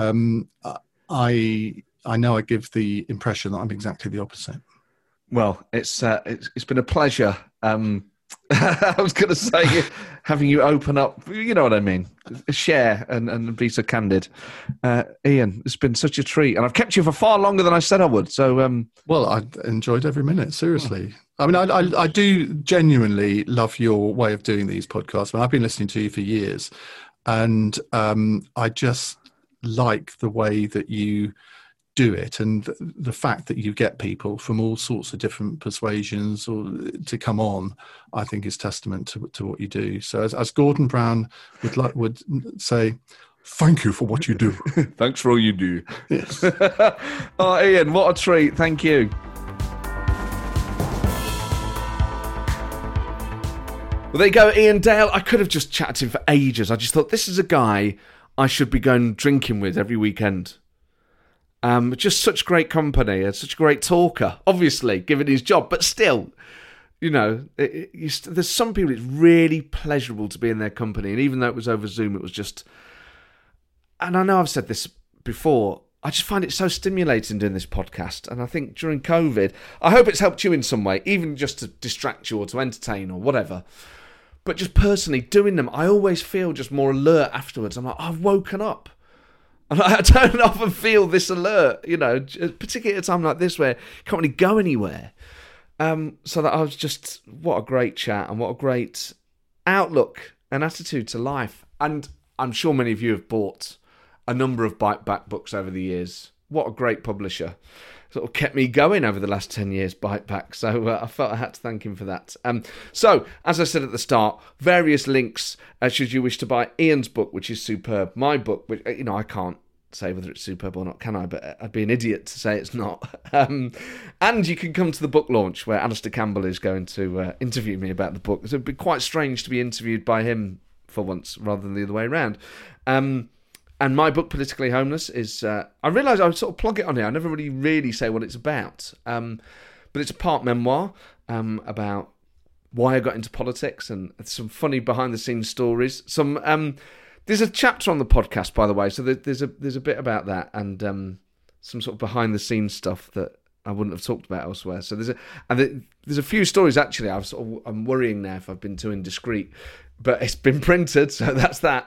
C: I know I give the impression that I'm exactly the opposite. Well,
B: it's been a pleasure. I was going to say, having you open up, you know what I mean, share and be so candid. Ian, it's been such a treat, and I've kept you for far longer than I said I would. So,
C: well, I enjoyed every minute. Seriously, I mean, I do genuinely love your way of doing these podcasts. I mean, I've been listening to you for years, and I just like the way that you do it, and the fact that you get people from all sorts of different persuasions to come on, I think is testament to what you do. So as Gordon Brown would say, thank you for what you do.
B: Thanks for all you do.
C: Yes.
B: Oh, Ian, what a treat. Thank you. Well, there you go, Ian Dale. I could have just chatted to him for ages. I just thought, this is a guy I should be going drinking with every weekend. Just such great company and such a great talker, obviously, given his job. But still, you know, there's some people it's really pleasurable to be in their company. And even though it was over Zoom, it was just... And I know I've said this before, I just find it so stimulating doing this podcast. And I think during COVID, I hope it's helped you in some way, even just to distract you or to entertain or whatever. But just personally doing them, I always feel just more alert afterwards. I'm like, I've woken up. And I don't often feel this alert, you know, particularly at a time like this where you can't really go anywhere. So that I was just, what a great chat and what a great outlook and attitude to life. And I'm sure many of you have bought a number of Bite Back books over the years. What a great publisher. Sort of kept me going over the last 10 years, Bite Back. So I felt I had to thank him for that. So, as I said at the start, various links should you wish to buy Ian's book, which is superb. My book, which, you know, I can't say whether it's superb or not, can I? But I'd be an idiot to say it's not. And you can come to the book launch where Alistair Campbell is going to interview me about the book. So it'd be quite strange to be interviewed by him for once rather than the other way around. And my book, Politically Homeless, is... I realise I would sort of plug it on here. I never really say what it's about. But it's a part memoir about why I got into politics and some funny behind-the-scenes stories. There's a chapter on the podcast, by the way, so there's a bit about that and some sort of behind-the-scenes stuff that I wouldn't have talked about elsewhere. So there's a few stories, actually. I'm worrying now if I've been too indiscreet. But it's been printed, so that's that.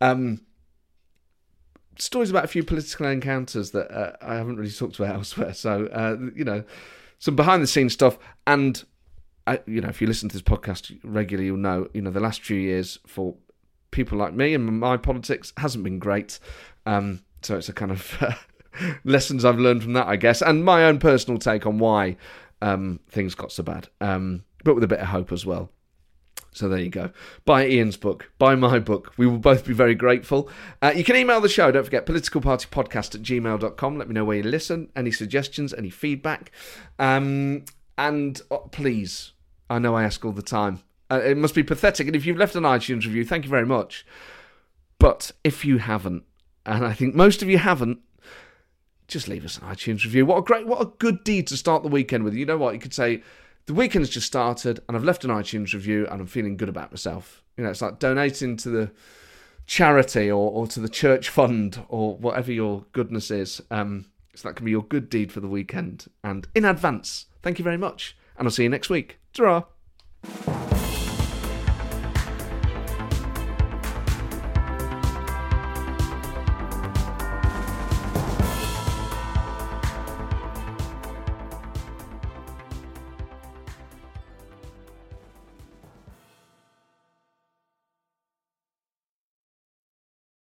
B: Stories about a few political encounters that I haven't really talked about elsewhere. So, you know, some behind-the-scenes stuff. And, you know, if you listen to this podcast regularly, you'll know, you know, the last few years for people like me and my politics hasn't been great. So it's a kind of lessons I've learned from that, I guess. And my own personal take on why things got so bad. But with a bit of hope as well. So there you go. Buy Ian's book. Buy my book. We will both be very grateful. You can email the show. Don't forget, politicalpartypodcast@gmail.com. Let me know where you listen. Any suggestions, any feedback. And please, I know I ask all the time. It must be pathetic. And if you've left an iTunes review, thank you very much. But if you haven't, and I think most of you haven't, just leave us an iTunes review. What a good deed to start the weekend with. You know what? You could say, the weekend's just started and I've left an iTunes review and I'm feeling good about myself. You know, it's like donating to the charity or to the church fund or whatever your goodness is. So that can be your good deed for the weekend. And in advance, thank you very much. And I'll see you next week. Ta-ra!